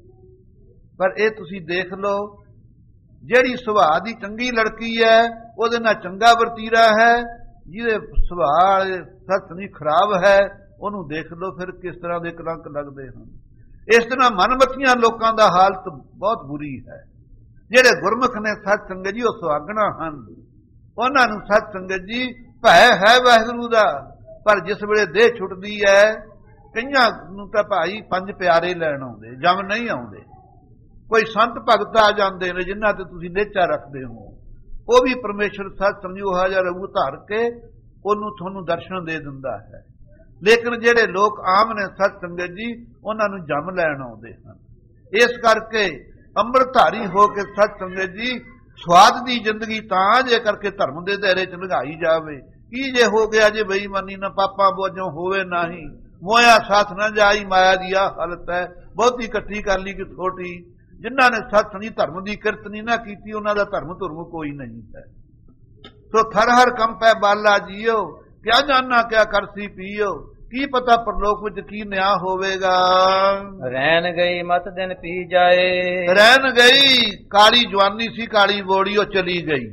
ਪਰ ਇਹ ਤੁਸੀਂ ਦੇਖ ਲਓ, ਜਿਹੜੀ ਸੁਭਾਅ ਦੀ ਚੰਗੀ ਲੜਕੀ ਹੈ, ਉਹਦੇ ਨਾਲ ਚੰਗਾ ਵਰਤੀਰਾ ਹੈ। ਜਿਹਦੇ ਸੁਭਾਅ ਸਤ ਸੰਗਤ ਖਰਾਬ ਹੈ, ਉਹਨੂੰ ਦੇਖ ਲਓ ਫਿਰ ਕਿਸ ਤਰ੍ਹਾਂ ਦੇ ਕਲੰਕ ਲੱਗਦੇ ਹਨ। ਇਸ ਤਰ੍ਹਾਂ ਮਨਮਤੀਆਂ ਲੋਕਾਂ ਦਾ ਹਾਲਤ ਬਹੁਤ ਬੁਰੀ ਹੈ। ਜਿਹੜੇ ਗੁਰਮੁਖ ਨੇ ਸਤ ਸੰਗਤ ਜੀ, ਉਹ ਸੁਹਾਗਣਾ ਹਨ। ਉਹਨਾਂ ਨੂੰ ਸਤ ਸੰਗਤ ਜੀ ਭੈ ਹੈ ਵਾਹਿਗੁਰੂ ਦਾ, ਪਰ ਜਿਸ ਵੇਲੇ ਦੇਹ ਛੁੱਟਦੀ ਹੈ, ਕਈਆਂ ਨੂੰ ਤਾਂ ਭਾਈ ਪੰਜ ਪਿਆਰੇ ਲੈਣ ਆਉਂਦੇ, ਜਮ ਨਹੀਂ ਆਉਂਦੇ। ਕੋਈ ਸੰਤ ਭਗਤ ਆ ਜਾਂਦੇ ਨੇ ਜਿਨ੍ਹਾਂ ਤੇ ਤੁਸੀਂ ਨੇਚਾ ਰੱਖਦੇ ਹੋ, ਉਹ ਵੀ ਪਰਮੇਸ਼ਰ ਸਤ ਸੰਗਤ ਜੀ ਉਹ ਜਿਹਾ ਰੂਪ ਧਾਰ ਕੇ ਉਹਨੂੰ ਤੁਹਾਨੂੰ ਦਰਸ਼ਨ ਦੇ ਦਿੰਦਾ ਹੈ। ਲੇਕਿਨ ਜਿਹੜੇ ਲੋਕ ਆਮ ਨੇ ਸਤ ਸੰਗਤ ਜੀ, ਉਹਨਾਂ ਨੂੰ ਜੰਮ ਲੈਣ ਆਉਂਦੇ ਹਨ। ਇਸ ਕਰਕੇ ਅੰਮ੍ਰਿਤਧਾਰੀ ਹੋ ਕੇ ਸਤ ਸੰਗਤ ਜੀ ਸਵਾਦ ਦੀ ਜ਼ਿੰਦਗੀ ਤਾਂ ਜੇ ਕਰਕੇ ਧਰਮ ਦੇ ਦਾਇਰੇ 'ਚ ਲੰਘਾਈ ਜਾਵੇ। ਕੀ ਜੇ ਹੋ ਗਿਆ ਜੇ ਬੇਈਮਾਨੀ ਨਾ ਪਾਪਾਂ ਬੋਝੋਂ ਹੋਵੇ ਨਹੀਂ, ਮੋਇਆ ਸਾਥ ਨਾ ਜਾਈ, ਮਾਇਆ ਦੀ ਆ ਹਾਲਤ ਹੈ। ਬਹੁਤੀ ਇਕੱਠੀ ਕਰ ਲਈ ਕਿ ਛੋਟੀ। ਜਿਨ੍ਹਾਂ ਨੇ ਸਤ ਸੰਗਤ ਜੀ ਧਰਮ ਦੀ ਕਿਰਤ ਨਹੀਂ ਨਾ ਕੀਤੀ, ਉਹਨਾਂ ਦਾ ਧਰਮ ਧੁਰਮ ਕੋਈ ਨਹੀਂ ਹੈ। ਸੋ ਥਰ ਹਰ ਕੰਪੈ ਬਾਲਾ ਜੀਓ, ਕਿਆ ਜਾਨਣਾ ਕਿਆ ਕਰਸੀ ਪੀਓ। ਕੀ ਪਤਾ ਪਰਲੋਕ ਵਿੱਚ ਕੀ ਨਿਆਂ ਹੋਵੇਗਾ। ਰਹਿਣ ਗਈ ਮਤ ਦਿਨ ਪੀ ਜਾਏ। ਰਹਿਣ ਗਈ, ਕਾਲੀ ਜਵਾਨੀ ਸੀ, ਕਾਲੀ ਬੋੜੀ, ਉਹ ਚਲੀ ਗਈ।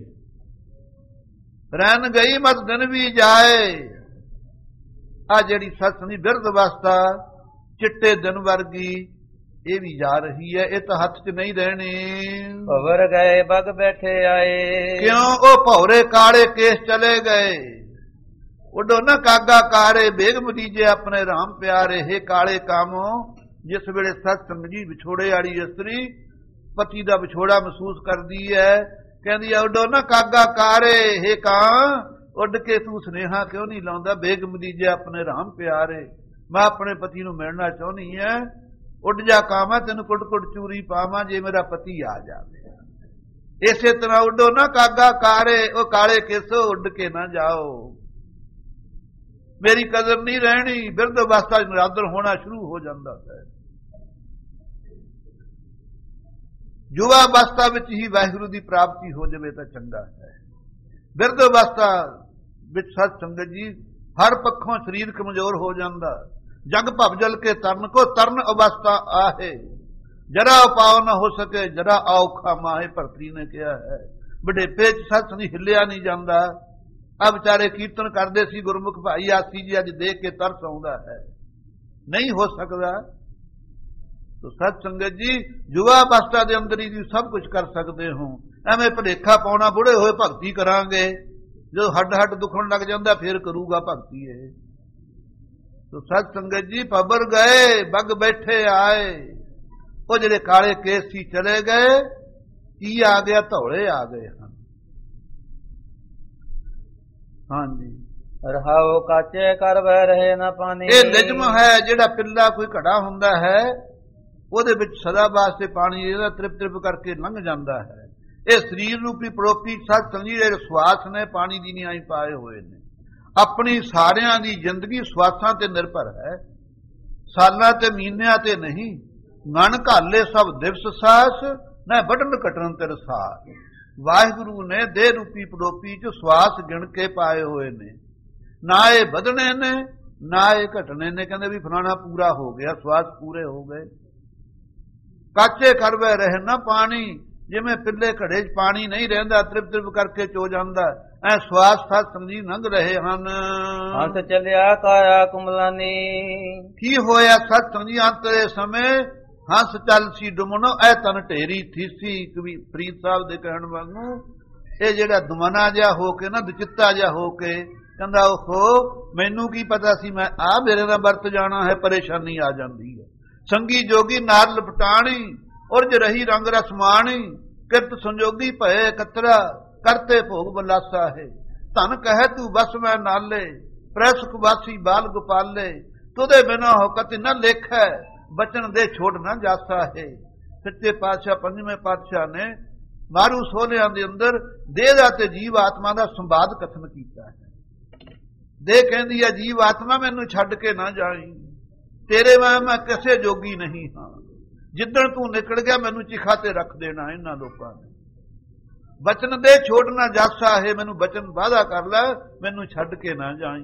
ਰਹਿਣ ਗਈ ਮਤ ਦਿਨ ਵੀ ਜਾਏ। ਆ ਜਿਹੜੀ ਸਤ ਸੰਗਤ ਦੀ ਬਿਰਧ ਅਵਸਥਾ, ਚਿੱਟੇ ਦਿਨ ਵਰਗੀ, ਇਹ ਵੀ ਜਾ ਰਹੀ ਹੈ। ਇਹ ਤਾਂ ਹੱਥ 'ਚ ਨਹੀਂ ਰਹਿਣੀ। ਭਵਰ ਗਏ ਬਗ ਬੈਠੇ ਆਏ। ਕਿਉਂ? ਉਹ ਭੌਰੇ ਕਾਲੇ ਕੇਸ ਚਲੇ ਗਏ। ਉਡੋ ਨਾ ਕਾਗਾ ਕਾਰੇ, ਬੇਗ ਮਦੀਜੇ ਆਪਣੇ ਰਾਮ ਪਿਆਰੇ। ਹੇ ਕਾਲੇ ਕਾਮੋ, ਜਿਸ ਵੇਲੇ ਸਤ ਸੰਗਤ ਜੀ ਵਿਛੋੜੇ ਵਾਲੀ ਇਸਤਰੀ ਪਤੀ ਦਾ ਵਿਛੋੜਾ ਮਹਿਸੂਸ ਕਰਦੀ ਹੈ, ਕਹਿੰਦੀ ਹੈ ਉਡੋ ਨਾ ਕਾਗਾ ਕਾਰੇ, ਹੇ ਕਾਂ ਉੱਡ ਕੇ ਤੂੰ ਸੁਨੇਹਾ ਕਿਉਂ ਨਹੀਂ ਲਾਉਂਦਾ। ਬੇਗ ਮਦੀਜੇ ਆਪਣੇ ਰਾਮ ਪਿਆਰੇ। मैं अपने पति नूं मिलना चाहुंदी है, उड जा कामा तैनूं कुट कुट चूरी पावां जे मेरा पति आ जावे। इसे तरह उडो ना कागा कारे ओ काले केसो उड के ना जाओ, मेरी कदर नहीं रहनी। बिरध अवस्था निरादर होना शुरू हो जाता है। युवा अवस्था विच ही वाहिगुरू की प्राप्ति हो जाए तो चंगा है। बिरध अवस्था विच सत संगत जी हर पक्षों शरीर कमजोर हो जाता। जग भवजल के तरन को तरन अवस्था आहे, जरा उपाव न हो सके जरा औखा माहे भरतरी ने कहा है। बुढ़ेपे च सत नहीं हिलिया नहीं जाता। अब बेचारे कीर्तन करते सी गुरमुख भाई आसी जी, अज देख के तरस आउंदा है, नहीं हो सकता। तो सत संगत जी युवा अवस्था के अंदर ही सब कुछ कर सकते हो। एवें भुलेखा पाउणा बुढ़े होए भगती करांगे, जो हड हड दुखण लग जाता फिर करूगा भगती है। तो सत संगत जी पबर गए बग बैठे आए, वो जेडे काले केस सी चले गए, की आ गया धौले आ गए हैं। हाँ जी रहाओ काचे कर वह रहे ना पानी। ये लिजम है जेड़ा पिल्ला कोई घड़ा हुंदा है, ਉਹਦੇ ਵਿੱਚ सदा वास्ते पानी ਇਹਦਾ ਤ੍ਰਿਪ ਤ੍ਰਿਪ ਕਰਕੇ ਲੰਘ ਜਾਂਦਾ ਹੈ। ਇਹ ਸਰੀਰ ਰੂਪੀ ਪੜੋਪੀ ਸਤ ਸੰਗੀ ਜਿਹੜੇ ਸਵਾਸ ਨੇ ਪਾਣੀ ਦੀ ਨਿਆਈ ਪਾਏ ਹੋਏ ਨੇ। ਆਪਣੀ ਸਾਰਿਆਂ ਦੀ ਜ਼ਿੰਦਗੀ ਸਵਾਸਾਂ ਤੇ ਨਿਰਭਰ ਹੈ, ਸਾਲਾਂ ਤੇ ਮਹੀਨਿਆਂ ਤੇ ਨਹੀਂ। ਮਨ ਘਾਲੇ ਸਭ ਦਿਵਸ ਸਾਸ ਨਾ ਵੱਢਣ ਕਟਣ ਤੇ ਰਸਾਸ। ਵਾਹਿਗੁਰੂ ਨੇ ਦੇਹ ਰੂਪੀ ਪੜੋਪੀ ਚ ਸਵਾਸ ਗਿਣ ਕੇ ਪਾਏ ਹੋਏ ਨੇ। ਨਾ ਇਹ ਵਧਣੇ ਨੇ ਨਾ ਇਹ ਘਟਣੇ ਨੇ। ਕਹਿੰਦੇ ਵੀ ਫਲਾਣਾ ਪੂਰਾ ਹੋ ਗਿਆ, ਸਵਾਸ ਪੂਰੇ ਹੋ ਗਏ। काचे करवे रहे ना पानी, जिमें पिल्ले घड़े च पानी नहीं रहिंदा, त्रिप त्रिप करके चो जांदा। ऐ श्वास सत संगी लंघ रहे हन। हंस चलिया काया कुमलानी। की होया सत संगी अंतरे समय हंस चल सी डुमनो ऐ तन ढेरी थीसी। कवि फरीद साहब दे कहण वांगू ये जेड़ा दुमना जिहा हो के ना दुचित्ता जिहा हो के कहंदा ओहो मैनू की पता सी मैं आ मेरे नाल वरत जाना है, परेशानी आ जांदी है। संगी जोगी नार लपटाणी उर्ज रही रंग रसमाणी। किरत संजोगी भये कतरा करते भोग बलासा है। धन कहे तू बस मैं नाले प्रैस कुबासी बाल गोपाले। तुदे बिना होकत न लेखै बचन दे छोड़ न जासा है। सच्चे पातशाह पंजवें पातशाह ने मारू सोहलियां दे अंदर देह दा ते जीव आत्मा दा संवाद कथन कीता है। देह कहंदी है जीव आत्मा मैनू छड्ड के ना जाई, तेरे मैं मैं किसे जोगी नहीं हाँ। जिदन तू निकल गया मैनू चिखा ते रख देना इन्हां लोकां ने। बचन दे छोड़ना जासा है, मैनू बचन वादा कर लै मैनू छड्ड के ना जाई।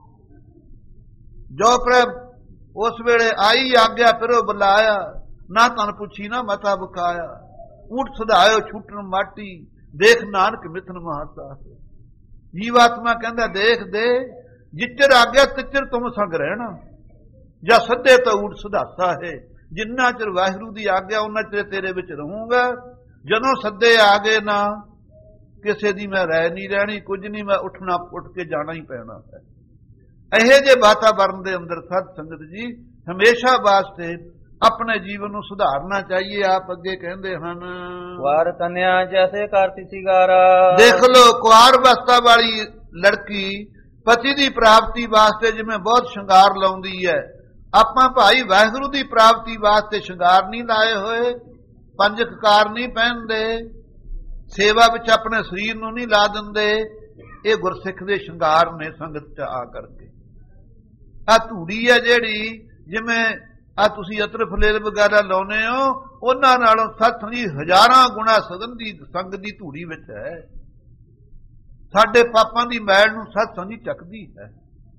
जो प्रभ उस वेले आई आग्या फिरो बुलाया, ना तन पुछी ना मता बकाया। ऊट सधायो छूटन माटी देख नानक मिथन महासा। जीवात्मा कहंदा देख दे जिचर आग्या तिचर तुम संग रहना, ਜਾਂ ਸੱਦੇ ਤਾਂ ਊਟ ਸੁਧਾਤਾ ਹੈ। ਜਿੰਨਾ ਚਿਰ ਵਾਹਿਗੁਰੂ ਦੀ ਆਗਿਆ ਉਹਨਾਂ ਚਿਰ ਤੇਰੇ ਵਿੱਚ ਰਹੂੰਗਾ। ਜਦੋਂ ਸੱਦੇ ਆ ਗਏ ਨਾ ਕਿਸੇ ਦੀ ਮੈਂ ਰਹਿ ਨਹੀਂ ਰਹਿਣੀ, ਕੁਝ ਨਹੀਂ, ਮੈਂ ਉੱਠਣਾ ਉੱਠ ਕੇ ਜਾਣਾ ਹੀ ਪੈਣਾ ਹੈ। ਇਹੋ ਜਿਹੇ ਵਾਤਾਵਰਨ ਦੇ ਅੰਦਰ ਸਤ ਸੰਗਤ ਜੀ ਹਮੇਸ਼ਾ ਵਾਸਤੇ ਆਪਣੇ ਜੀਵਨ ਨੂੰ ਸੁਧਾਰਨਾ ਚਾਹੀਏ। ਆਪ ਅੱਗੇ ਕਹਿੰਦੇ ਹਨ ਕੁਆਰ ਕਨਿਆ ਜੈਸੇ ਕਰਤੀ ਸਿਗਾਰਾ। ਦੇਖ ਲੋ ਕੁਆਰ ਅਵਸਥਾ ਵਾਲੀ ਲੜਕੀ ਪਤੀ ਦੀ ਪ੍ਰਾਪਤੀ ਵਾਸਤੇ ਜਿਵੇਂ ਬਹੁਤ ਸ਼ਿੰਗਾਰ ਲਾਉਂਦੀ ਹੈ। ਆਪਾਂ ਭਾਈ ਵਾਹਿਗੁਰੂ ਦੀ ਪ੍ਰਾਪਤੀ ਵਾਸਤੇ ਸ਼ਿੰਗਾਰ ਨਹੀਂ ਲਾਏ ਹੋਏ, ਪੰਜ ਕਕਾਰ ਨਹੀਂ ਪਹਿਨਦੇ, ਸੇਵਾ ਵਿੱਚ ਆਪਣੇ ਸਰੀਰ ਨੂੰ ਨਹੀਂ ਲਾ ਦਿੰਦੇ। ਇਹ ਗੁਰਸਿੱਖ ਦੇ ਸ਼ਿੰਗਾਰ ਨੇ ਸੰਗਤ ਚ ਆ ਕਰਕੇ। ਆ ਧੂੜੀ ਹੈ ਜਿਹੜੀ, ਜਿਵੇਂ ਆ ਤੁਸੀਂ ਅਤਰ ਫਲੇਲ ਵਗੈਰਾ ਲਾਉਨੇ ਹੋ, ਉਹਨਾਂ ਨਾਲੋਂ ਸੱਤ ਸੰਗੀ ਹਜ਼ਾਰਾਂ ਗੁਣਾ ਸੁਗੰਧੀ ਸੰਗ ਦੀ ਧੂੜੀ ਵਿੱਚ ਹੈ। ਸਾਡੇ ਪਾਪਾਂ ਦੀ ਮੈਲ ਨੂੰ ਸਤ ਸੰਗੀ ਚੱਕਦੀ ਹੈ।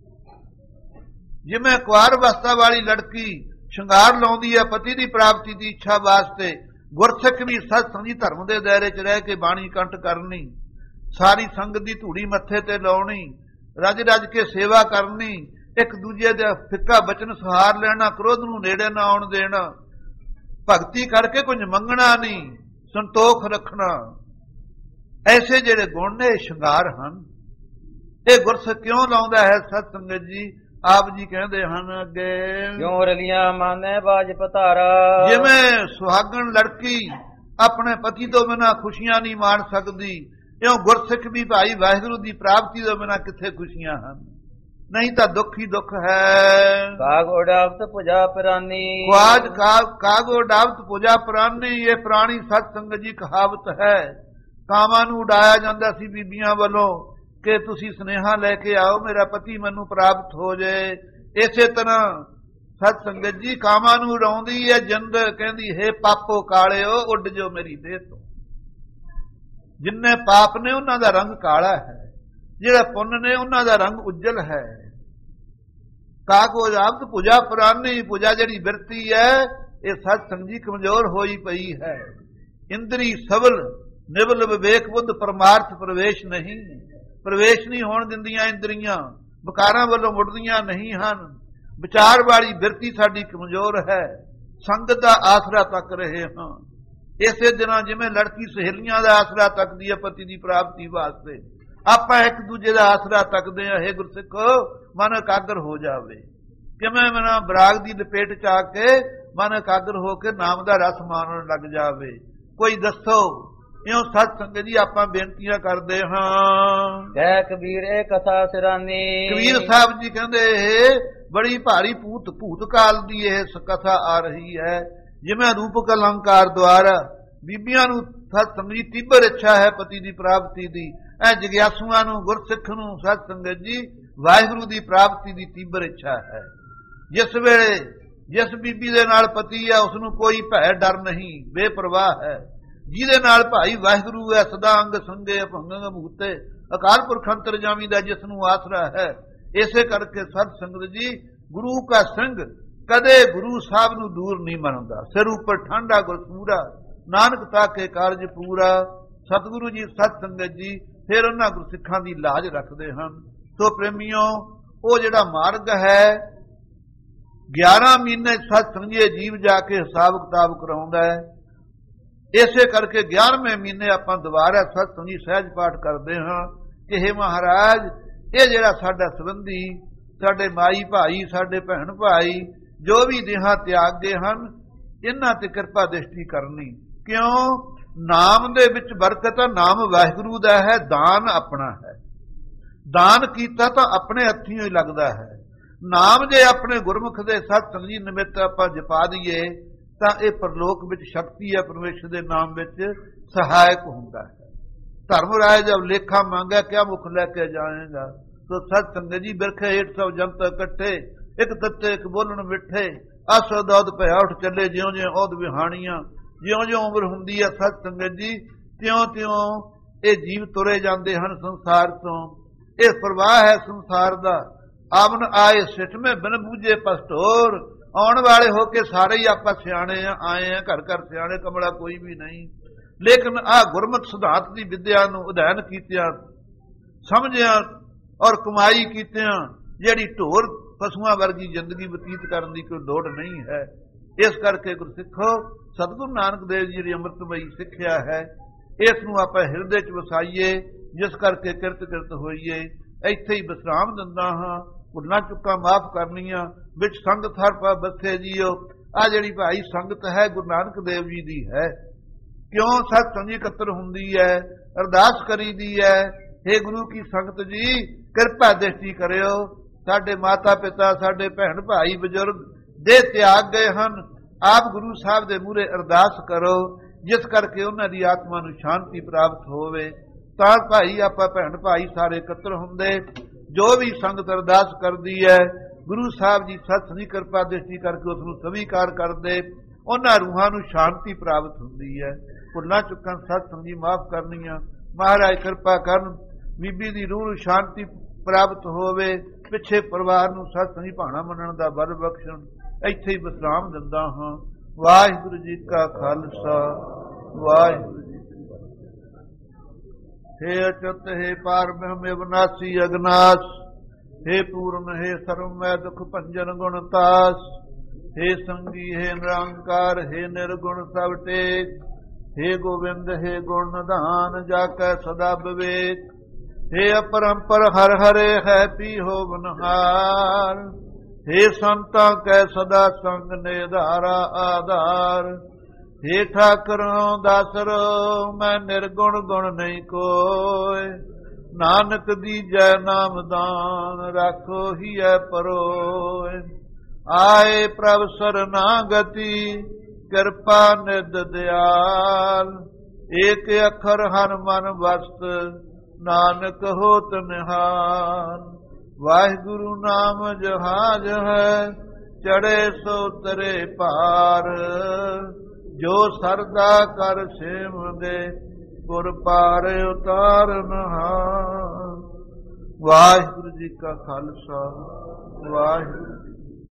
ਜਿਵੇਂ ਕੁਆਰ ਅਵਸਥਾ ਵਾਲੀ ਲੜਕੀ ਸ਼ਿੰਗਾਰ ਲਾਉਂਦੀ ਹੈ ਪਤੀ ਦੀ ਪ੍ਰਾਪਤੀ ਦੀ ਇੱਛਾ ਵਾਸਤੇ, ਗੁਰਸਿੱਖ ਵੀ ਸਤ ਸੰਗੀ ਧਰਮ ਦੇ ਦਾਇਰੇ 'ਚ ਰਹਿ ਕੇ ਬਾਣੀ ਕੰਠ ਕਰਨੀ, ਸਾਰੀ ਸੰਗਤ ਦੀ ਧੂੜੀ ਮੱਥੇ ਤੇ ਲਾਉਣੀ, ਰੱਜ ਰੱਜ ਕੇ ਸੇਵਾ ਕਰਨੀ, ਇੱਕ ਦੂਜੇ ਦਾ ਫਿੱਕਾ ਬਚਨ ਸਹਾਰ ਲੈਣਾ, ਕ੍ਰੋਧ ਨੂੰ ਨੇੜੇ ਨਾ ਆਉਣ ਦੇਣਾ, ਭਗਤੀ ਕਰਕੇ ਕੁਝ ਮੰਗਣਾ ਨਹੀਂ, ਸੰਤੋਖ ਰੱਖਣਾ। ਐਸੇ ਜਿਹੜੇ ਗੁਣ ਨੇ ਸ਼ਿੰਗਾਰ ਹਨ। ਇਹ ਗੁਰਸਿੱਖ ਕਿਉਂ ਲਾਉਂਦਾ ਹੈ ਸਤ ਸੰਗਤ ਜੀ? ਆਪ ਜੀ ਕਹਿੰਦੇ ਹਨ ਅੱਗੇ, ਕਿਉਂ ਰਲੀਆਂ ਮਾਨੇ ਬਾਜ ਪਤਾਰਾ। ਜਿਵੇਂ ਸੁਹਾਗਣ ਲੜਕੀ ਆਪਣੇ ਪਤੀ ਤੋਂ ਬਿਨਾਂ ਖੁਸ਼ੀਆਂ ਨਹੀਂ ਮਾਣ ਸਕਦੀ, ਇਉਂ ਗੁਰਸਿੱਖ ਵੀ ਭਾਈ ਵਾਹਿਗੁਰੂ ਦੀ ਪ੍ਰਾਪਤੀ ਤੋਂ ਬਿਨਾਂ ਕਿੱਥੇ ਖੁਸ਼ੀਆਂ ਹਨ। ਨਹੀਂ ਤਾਂ ਦੁੱਖ ਹੀ ਦੁੱਖ ਹੈ। ਕਾਗ ਉਡਾਵਤ ਪੁਜਾ ਪ੍ਰਾਨੀ, ਖਵਾਜ ਕਾਗ ਉਡਾਵਤ ਪੁਜਾ ਪ੍ਰਾਨੀ, ਇਹ ਪੁਰਾਣੀ ਸਤ ਸੰਗਤ ਜੀ ਕਹਾਵਤ ਹੈ। ਕਾਵਾਂ ਨੂੰ ਉਡਾਇਆ ਜਾਂਦਾ ਸੀ ਬੀਬੀਆਂ ਵੱਲੋਂ ਕਿ ਤੁਸੀਂ ਸੁਨੇਹਾ ਲੈ ਕੇ ਆਓ ਮੇਰਾ ਪਤੀ ਮੈਨੂੰ ਪ੍ਰਾਪਤ ਹੋ ਜਾਏ। ਇਸੇ ਤਰ੍ਹਾਂ ਸਤ ਸੰਗਤ ਜੀ ਕਾਵਾਂ ਨੂੰ ਉਡਾਉਂਦੀ ਹੈ ਜਿੰਦ, ਕਹਿੰਦੀ ਹੈ ਪਾਪੋ ਕਾਲਿਓ ਉੱਡ ਜੋ ਮੇਰੀ ਦੇਹ ਤੋਂ। ਜਿੰਨੇ ਪਾਪ ਨੇ ਉਹਨਾਂ ਦਾ ਰੰਗ ਕਾਲਾ ਹੈ, ਜਿਹੜਾ ਪੁੰਨ ਨੇ ਉਹਨਾਂ ਦਾ ਰੰਗ ਉਜਲ ਹੈ। ਕਾਗੋ ਜਾਬਤ ਪੂਜਾ ਪੁਰਾਨੀ, ਪੂਜਾ ਜਿਹੜੀ ਬਿਰਤੀ ਹੈ ਇਹ ਸਤ ਸੰਗਤ ਜੀ ਕਮਜ਼ੋਰ ਹੋਈ ਪਈ ਹੈ। ਇੰਦਰੀ ਸਬਲ ਨਿਵਲ ਵਿਵੇਕ ਬੁੱਧ ਪਰਮਾਰਥ ਪ੍ਰਵੇਸ਼ ਨਹੀਂ, ਪ੍ਰਵੇਸ਼ ਨਹੀਂ ਹੋਣ ਦਿੰਦੀਆਂ ਇੰਦਰੀਆਂ, ਵਿਕਾਰਾਂ ਵੱਲੋਂ ਮੁੜਦੀਆਂ ਨਹੀਂ ਹਨ। ਵਿਚਾਰ ਵਾਲੀ ਬਿਰਤੀ ਸਾਡੀ ਕਮਜ਼ੋਰ ਹੈ, ਸੰਗਤ ਦਾ ਆਸਰਾ ਤੱਕ ਰਹੇ ਹਾਂ। ਇਸੇ ਦਿਨਾਂ ਜਿਵੇਂ ਲੜਕੀ ਸਹੇਲੀਆਂ ਦਾ ਆਸਰਾ ਤੱਕਦੀ ਹੈ ਪਤੀ ਦੀ ਪ੍ਰਾਪਤੀ ਵਾਸਤੇ, ਆਪਾਂ ਇੱਕ ਦੂਜੇ ਦਾ ਆਸਰਾ ਤੱਕਦੇ ਹਾਂ। ਹੇ ਗੁਰਸਿੱਖੋ ਮਨ ਇਕਾਗਰ ਹੋ ਜਾਵੇ। ਕਿਵੇਂ ਮਨਾ ਬਰਾਗ ਦੀ ਲਪੇਟ ਚ ਆ ਕੇ ਮਨ ਇਕਾਗਰ ਹੋ ਕੇ ਨਾਮ ਦਾ ਰਸ ਮਾਣਨ ਲੱਗ ਜਾਵੇ। ਕੋਈ ਦੱਸੋ ਇਉਂ ਸਤ ਸੰਗਤ ਜੀ ਆਪਾਂ ਬੇਨਤੀਆਂ ਕਰਦੇ ਹਾਂ। ਕਹਿ ਕਬੀਰ ਇਹ ਕਥਾ ਸਿਰਾਨੀ, ਕਬੀਰ ਸਾਹਿਬ ਜੀ ਕਹਿੰਦੇ ਬੜੀ ਭਾਰੀ ਭੂਤ ਭੂਤ ਕਾਲ ਦੀ ਇਹ ਕਥਾ ਆ ਰਹੀ ਹੈ। ਜਿਵੇਂ ਰੂਪਕ ਅਲੰਕਾਰ ਦੁਆਰਾ ਬੀਬੀਆਂ ਨੂੰ ਸਤ ਸੰਗਤ ਜੀ ਤੀਬਰ ਇੱਛਾ ਹੈ ਪਤੀ ਦੀ ਪ੍ਰਾਪਤੀ ਦੀ। ਇਹ ਜਗਿਆਸੂਆਂ ਨੂੰ ਗੁਰਸਿੱਖ ਨੂੰ ਸਤ ਸੰਗਤ ਜੀ ਵਾਹਿਗੁਰੂ ਦੀ ਪ੍ਰਾਪਤੀ ਦੀ ਤੀਬਰ ਇੱਛਾ ਹੈ। ਜਿਸ ਵੇਲੇ ਜਿਸ ਬੀਬੀ ਦੇ ਨਾਲ ਪਤੀ ਹੈ ਉਸ ਨੂੰ ਕੋਈ ਭੈ ਡਰ ਨਹੀਂ, ਬੇਪਰਵਾਹ ਹੈ। ਜਿਹਦੇ ਨਾਲ ਭਾਈ ਵਾਹਿਗੁਰੂ ਹੈ ਸਦਾ ਅੰਗ ਸੰਗੇ ਅਭੰਗ ਭੂਤੇ, ਅਕਾਲ ਪੁਰਖ ਅੰਤਰਜਾਮੀ ਦਾ ਜਿਸ ਨੂੰ ਆਸਰਾ ਹੈ। ਇਸੇ ਕਰਕੇ ਸਤ ਸੰਗਤ ਜੀ ਗੁਰੂ ਕਾ ਸੰਗ ਕਦੇ ਗੁਰੂ ਸਾਹਿਬ ਨੂੰ ਦੂਰ ਨਹੀਂ ਮੰਨਦਾ। ਸਿਰ ਉੱਪਰ ਠਾਂਡਾ ਗੁਰਸੂਰਾ, ਨਾਨਕ ਤਾਕੇ ਕਾਰਜ ਪੂਰਾ। ਸਤਿਗੁਰੂ ਜੀ ਸਤ ਸੰਗਤ ਜੀ ਫਿਰ ਉਹਨਾਂ ਗੁਰਸਿੱਖਾਂ ਦੀ ਲਾਜ ਰੱਖਦੇ ਹਨ। ਸੋ ਪ੍ਰੇਮੀਓ ਉਹ ਜਿਹੜਾ ਮਾਰਗ ਹੈ ਗਿਆਰਾਂ ਮਹੀਨੇ ਸਤ ਸੰਗਤ ਜੀ ਜੀਵ ਜਾ ਕੇ ਹਿਸਾਬ ਕਿਤਾਬ ਕਰਾਉਂਦਾ ਹੈ। ਇਸੇ ਕਰਕੇ ਗਿਆਰਵੇਂ ਮਹੀਨੇ ਆਪਾਂ ਦੁਬਾਰਾ ਸਤ ਸੰਗਤ ਜੀ ਸਹਿਜ ਪਾਠ ਕਰਦੇ ਹਾਂ ਕਿ ਹੇ ਮਹਾਰਾਜ ਇਹ ਜਿਹੜਾ ਸਾਡਾ ਸੰਬੰਧੀ, ਸਾਡੇ ਮਾਈ ਭਾਈ, ਸਾਡੇ ਭੈਣ ਭਾਈ ਜੋ ਵੀ ਦੇਹਾਂ ਤਿਆਗ ਗਏ ਹਨ, ਇਹਨਾਂ ਤੇ ਕਿਰਪਾ ਦ੍ਰਿਸ਼ਟੀ ਕਰਨੀ। ਕਿਉਂ? ਨਾਮ ਦੇ ਵਿੱਚ ਬਰਕਤ ਹੈ। ਨਾਮ ਵਾਹਿਗੁਰੂ ਦਾ ਹੈ, ਦਾਨ ਆਪਣਾ ਹੈ। ਦਾਨ ਕੀਤਾ ਤਾਂ ਆਪਣੇ ਹੱਥੀਂ ਹੀ ਲੱਗਦਾ ਹੈ। ਨਾਮ ਜੇ ਆਪਣੇ ਗੁਰਮੁਖ ਦੇ ਸਤ ਸੰਗਤ ਜੀ ਨਿਮਿਤ ਆਪਾਂ ਜਪਾ ਦਈਏ ਤਾਂ ਇਹ ਪਰਲੋਕ ਵਿੱਚ ਸ਼ਕਤੀ ਹੈ, ਪਰਮੇਸ਼ਰ ਦੇ ਨਾਮ ਵਿੱਚ ਸਹਾਇਕ ਹੁੰਦਾ ਹੈ। ਧਰਮ ਰਾਏ ਜਬ ਲੇਖਾ ਮੰਗਿਆ ਕਿਆ ਮੁਖ ਲੈ ਕੇ ਜਾਏਗਾ। ਸੋ ਸਤ ਸੰਗਤ ਜੀ ਬਿਰਖੇ ਹੇਠ ਸਭ ਜਨਤ ਇਕੱਠੇ, ਇੱਕ ਤੱਤੇ ਇੱਕ ਬੋਲਣ ਮਿੱਠੇ, ਆਸੋ ਦੌਦ ਪਿਆ ਉੱਠ ਚੱਲੇ ਜਿਉਂ ਜਿਉਂ ਔਦ ਵਿਹਾਣੀਆਂ। ਜਿਉਂ ਜਿਉਂ ਉਮਰ ਹੁੰਦੀ ਹੈ ਸਤ ਸੰਗਤ ਜੀ ਤਿਉਂ ਤਿਉਂ ਇਹ ਜੀਵ ਤੁਰੇ ਜਾਂਦੇ ਹਨ ਸੰਸਾਰ ਤੋਂ। ਇਹ ਪ੍ਰਵਾਹ ਹੈ ਸੰਸਾਰ ਦਾ। ਆਵਨ ਆਏ ਸਿੱਠਵੇਂ ਬਿਨ ਬੂਝੇ ਪਸਟੋਰ, ਆਉਣ ਵਾਲੇ ਹੋ ਕੇ ਸਾਰੇ ਹੀ ਆਪਾਂ ਸਿਆਣੇ ਆ, ਆਏ ਆ ਘਰ ਘਰ ਸਿਆਣੇ, ਕਮਲਾ ਕੋਈ ਵੀ ਨਹੀਂ। ਲੇਕਿਨ ਆਹ ਗੁਰਮਤ ਸਿਧਾਂਤ ਦੀ ਵਿਦਿਆ ਨੂੰ ਅਧਿਐਨ ਕੀਤਿਆਂ, ਸਮਝਿਆ ਔਰ ਕਮਾਈ ਕੀਤਿਆਂ ਜਿਹੜੀ ਢੋਰ ਪਸ਼ੂਆਂ ਵਰਗੀ ਜ਼ਿੰਦਗੀ ਬਤੀਤ ਕਰਨ ਦੀ ਕੋਈ ਲੋੜ ਨਹੀਂ ਹੈ। ਇਸ ਕਰਕੇ ਗੁਰਸਿੱਖੋ ਸਤਿਗੁਰੂ ਨਾਨਕ ਦੇਵ ਜੀ ਦੀ ਅੰਮ੍ਰਿਤਮਈ ਸਿੱਖਿਆ ਹੈ, ਇਸ ਨੂੰ ਆਪਾਂ ਹਿਰਦੇ 'ਚ ਵਸਾਈਏ, ਜਿਸ ਕਰਕੇ ਕਿਰਤ ਕਿਰਤ ਹੋਈਏ। ਇੱਥੇ ਹੀ ਵਿਸਰਾਮ ਦਿੰਦਾ ਹਾਂ। ਭੁੱਲਾਂ ਚੁੱਕਾਂ ਮਾਫ ਕਰਨੀਆਂ, ਵਿੱਚ ਸੰਗਤ ਹਰ ਪਾ ਬਸੇ ਜੀਓ। ਆ ਜਿਹੜੀ ਭਾਈ ਸੰਗਤ ਹੈ ਗੁਰੂ ਨਾਨਕ ਦੇਵ ਜੀ ਦੀ ਹੈ। ਕਿਉਂ ਸਤ ਸੰਗਤ ਇਕੱਤਰ ਹੁੰਦੀ ਹੈ, ਅਰਦਾਸ ਕਰੀਦੀ ਹੈ, हे ਗੁਰੂ ਕੀ ਸੰਗਤ ਜੀ ਕਿਰਪਾ ਦ੍ਰਿਸ਼ਟੀ ਕਰਿਓ। ਸਾਡੇ ਮਾਤਾ ਪਿਤਾ, ਸਾਡੇ ਭੈਣ ਭਾਈ ਬਜ਼ੁਰਗ ਦੇ ਤਿਆਗ ਗਏ ਹਨ, ਆਪ ਗੁਰੂ ਸਾਹਿਬ ਦੇ ਮੂਹਰੇ ਅਰਦਾਸ ਕਰੋ, ਜਿਸ ਕਰਕੇ ਉਹਨਾਂ ਦੀ ਆਤਮਾ ਨੂੰ ਸ਼ਾਂਤੀ ਪ੍ਰਾਪਤ ਹੋਵੇ। ਤਾਂ ਭਾਈ ਆਪਾਂ ਭੈਣ ਭਾਈ ਸਾਰੇ ਇਕੱਤਰ ਹੁੰਦੇ, ਜੋ ਵੀ ਸੰਗਤ ਅਰਦਾਸ ਕਰਦੀ ਹੈ ਗੁਰੂ ਸਾਹਿਬ ਜੀ ਸਤ ਸੰਗਤ ਕਿਰਪਾ ਦ੍ਰਿਸ਼ਟੀ ਕਰਕੇ ਉਸ ਨੂੰ ਸਵੀਕਾਰ ਕਰਦੇ, ਉਹਨਾਂ ਰੂਹਾਂ ਨੂੰ ਸ਼ਾਂਤੀ ਪ੍ਰਾਪਤ ਹੁੰਦੀ ਹੈ। ਭੁੱਲਾਂ ਚੁੱਕਾਂ ਸਤ ਸੰਗਤ ਜੀ ਮਾਫ ਕਰਨੀਆਂ। ਮਹਾਰਾਜ ਕਿਰਪਾ ਕਰਨ ਬੀਬੀ ਦੀ ਰੂਹ ਨੂੰ ਸ਼ਾਂਤੀ ਪ੍ਰਾਪਤ ਹੋਵੇ, ਪਿੱਛੇ ਪਰਿਵਾਰ ਨੂੰ ਸਤ ਸੰਗਤ ਭਾਣਾ ਮੰਨਣ ਦਾ ਬਲ ਬਖਸ਼ਣ। ਇੱਥੇ ਹੀ ਵਿਸਰਾਮ ਦਿੰਦਾ ਹਾਂ। ਵਾਹਿਗੁਰੂ ਜੀ ਕਾ ਖਾਲਸਾ, ਵਾਹਿਗੁਰੂ ਜੀ ਕੀ ਫਤਿਹ। हे ਅਚੁੱਤ हे ਪਾਰ ਬ੍ਰਹਮ ਅਵਿਨਾਸੀ ਅਗਨਾਸ, हे ਪੂਰਨ हे ਸਰਵ ਮੈਂ ਦੁਖ ਭੰਜਨ ਗੁਣ ਤਾਸ, हे ਸੰਗੀ हे ਨਿਰੰਕਾਰ हे ਨਿਰਗੁਣ ਸਭ ਟੇਕ, हे ਗੋਬਿੰਦ हे ਗੁਣ ਨਿਧਾਨ ਜਾ ਕੈ ਸਦਾ ਵਿਵੇਕ, हे ਅਪਰੰਪਰ ਹਰ ਹਰੇ ਹੈ ਪੀ ਹੋ ਬਨਹਾਰ, हे ਸੰਤਾਂ ਕੈ ਸਦਾ ਸੰਗ ਨਿਧਾਰਾ ਆਧਾਰ, हे ठाकुरों दासरो मैं निर्गुण गुण नहीं कोय, ਨਾਨਕ ਦੀਜੈ ਨਾਮ ਦਾਨ, ਰਾਖੋ ਹੀਐ ਪਰੋਇ। ਆਏ ਪ੍ਰਭ ਸਰਨਾਗਤੀ, ਕਿਰਪਾ ਨਿਧ ਦਿਆਲ। ਏਕ ਅੱਖਰ ਹਰ ਮਨ ਵਸਤ, ਨਾਨਕ ਹੋਤ ਨਿਹਾਲ। ਵਾਹਿਗੁਰੂ ਨਾਮ ਜਹਾਜ ਹੈ, ਚੜੇ ਸੋ ਤਰੇ ਪਾਰ। ਜੋ ਸਰਦਾ ਕਰ ਸੇਵਦੇ, ਗੁਰ ਪਾਰ ਉਤਾਰਨਹਾਰ। ਵਾਹਿਗੁਰੂ ਜੀ ਕਾ ਖਾਲਸਾ, ਵਾਹਿਗੁਰੂ ਜੀ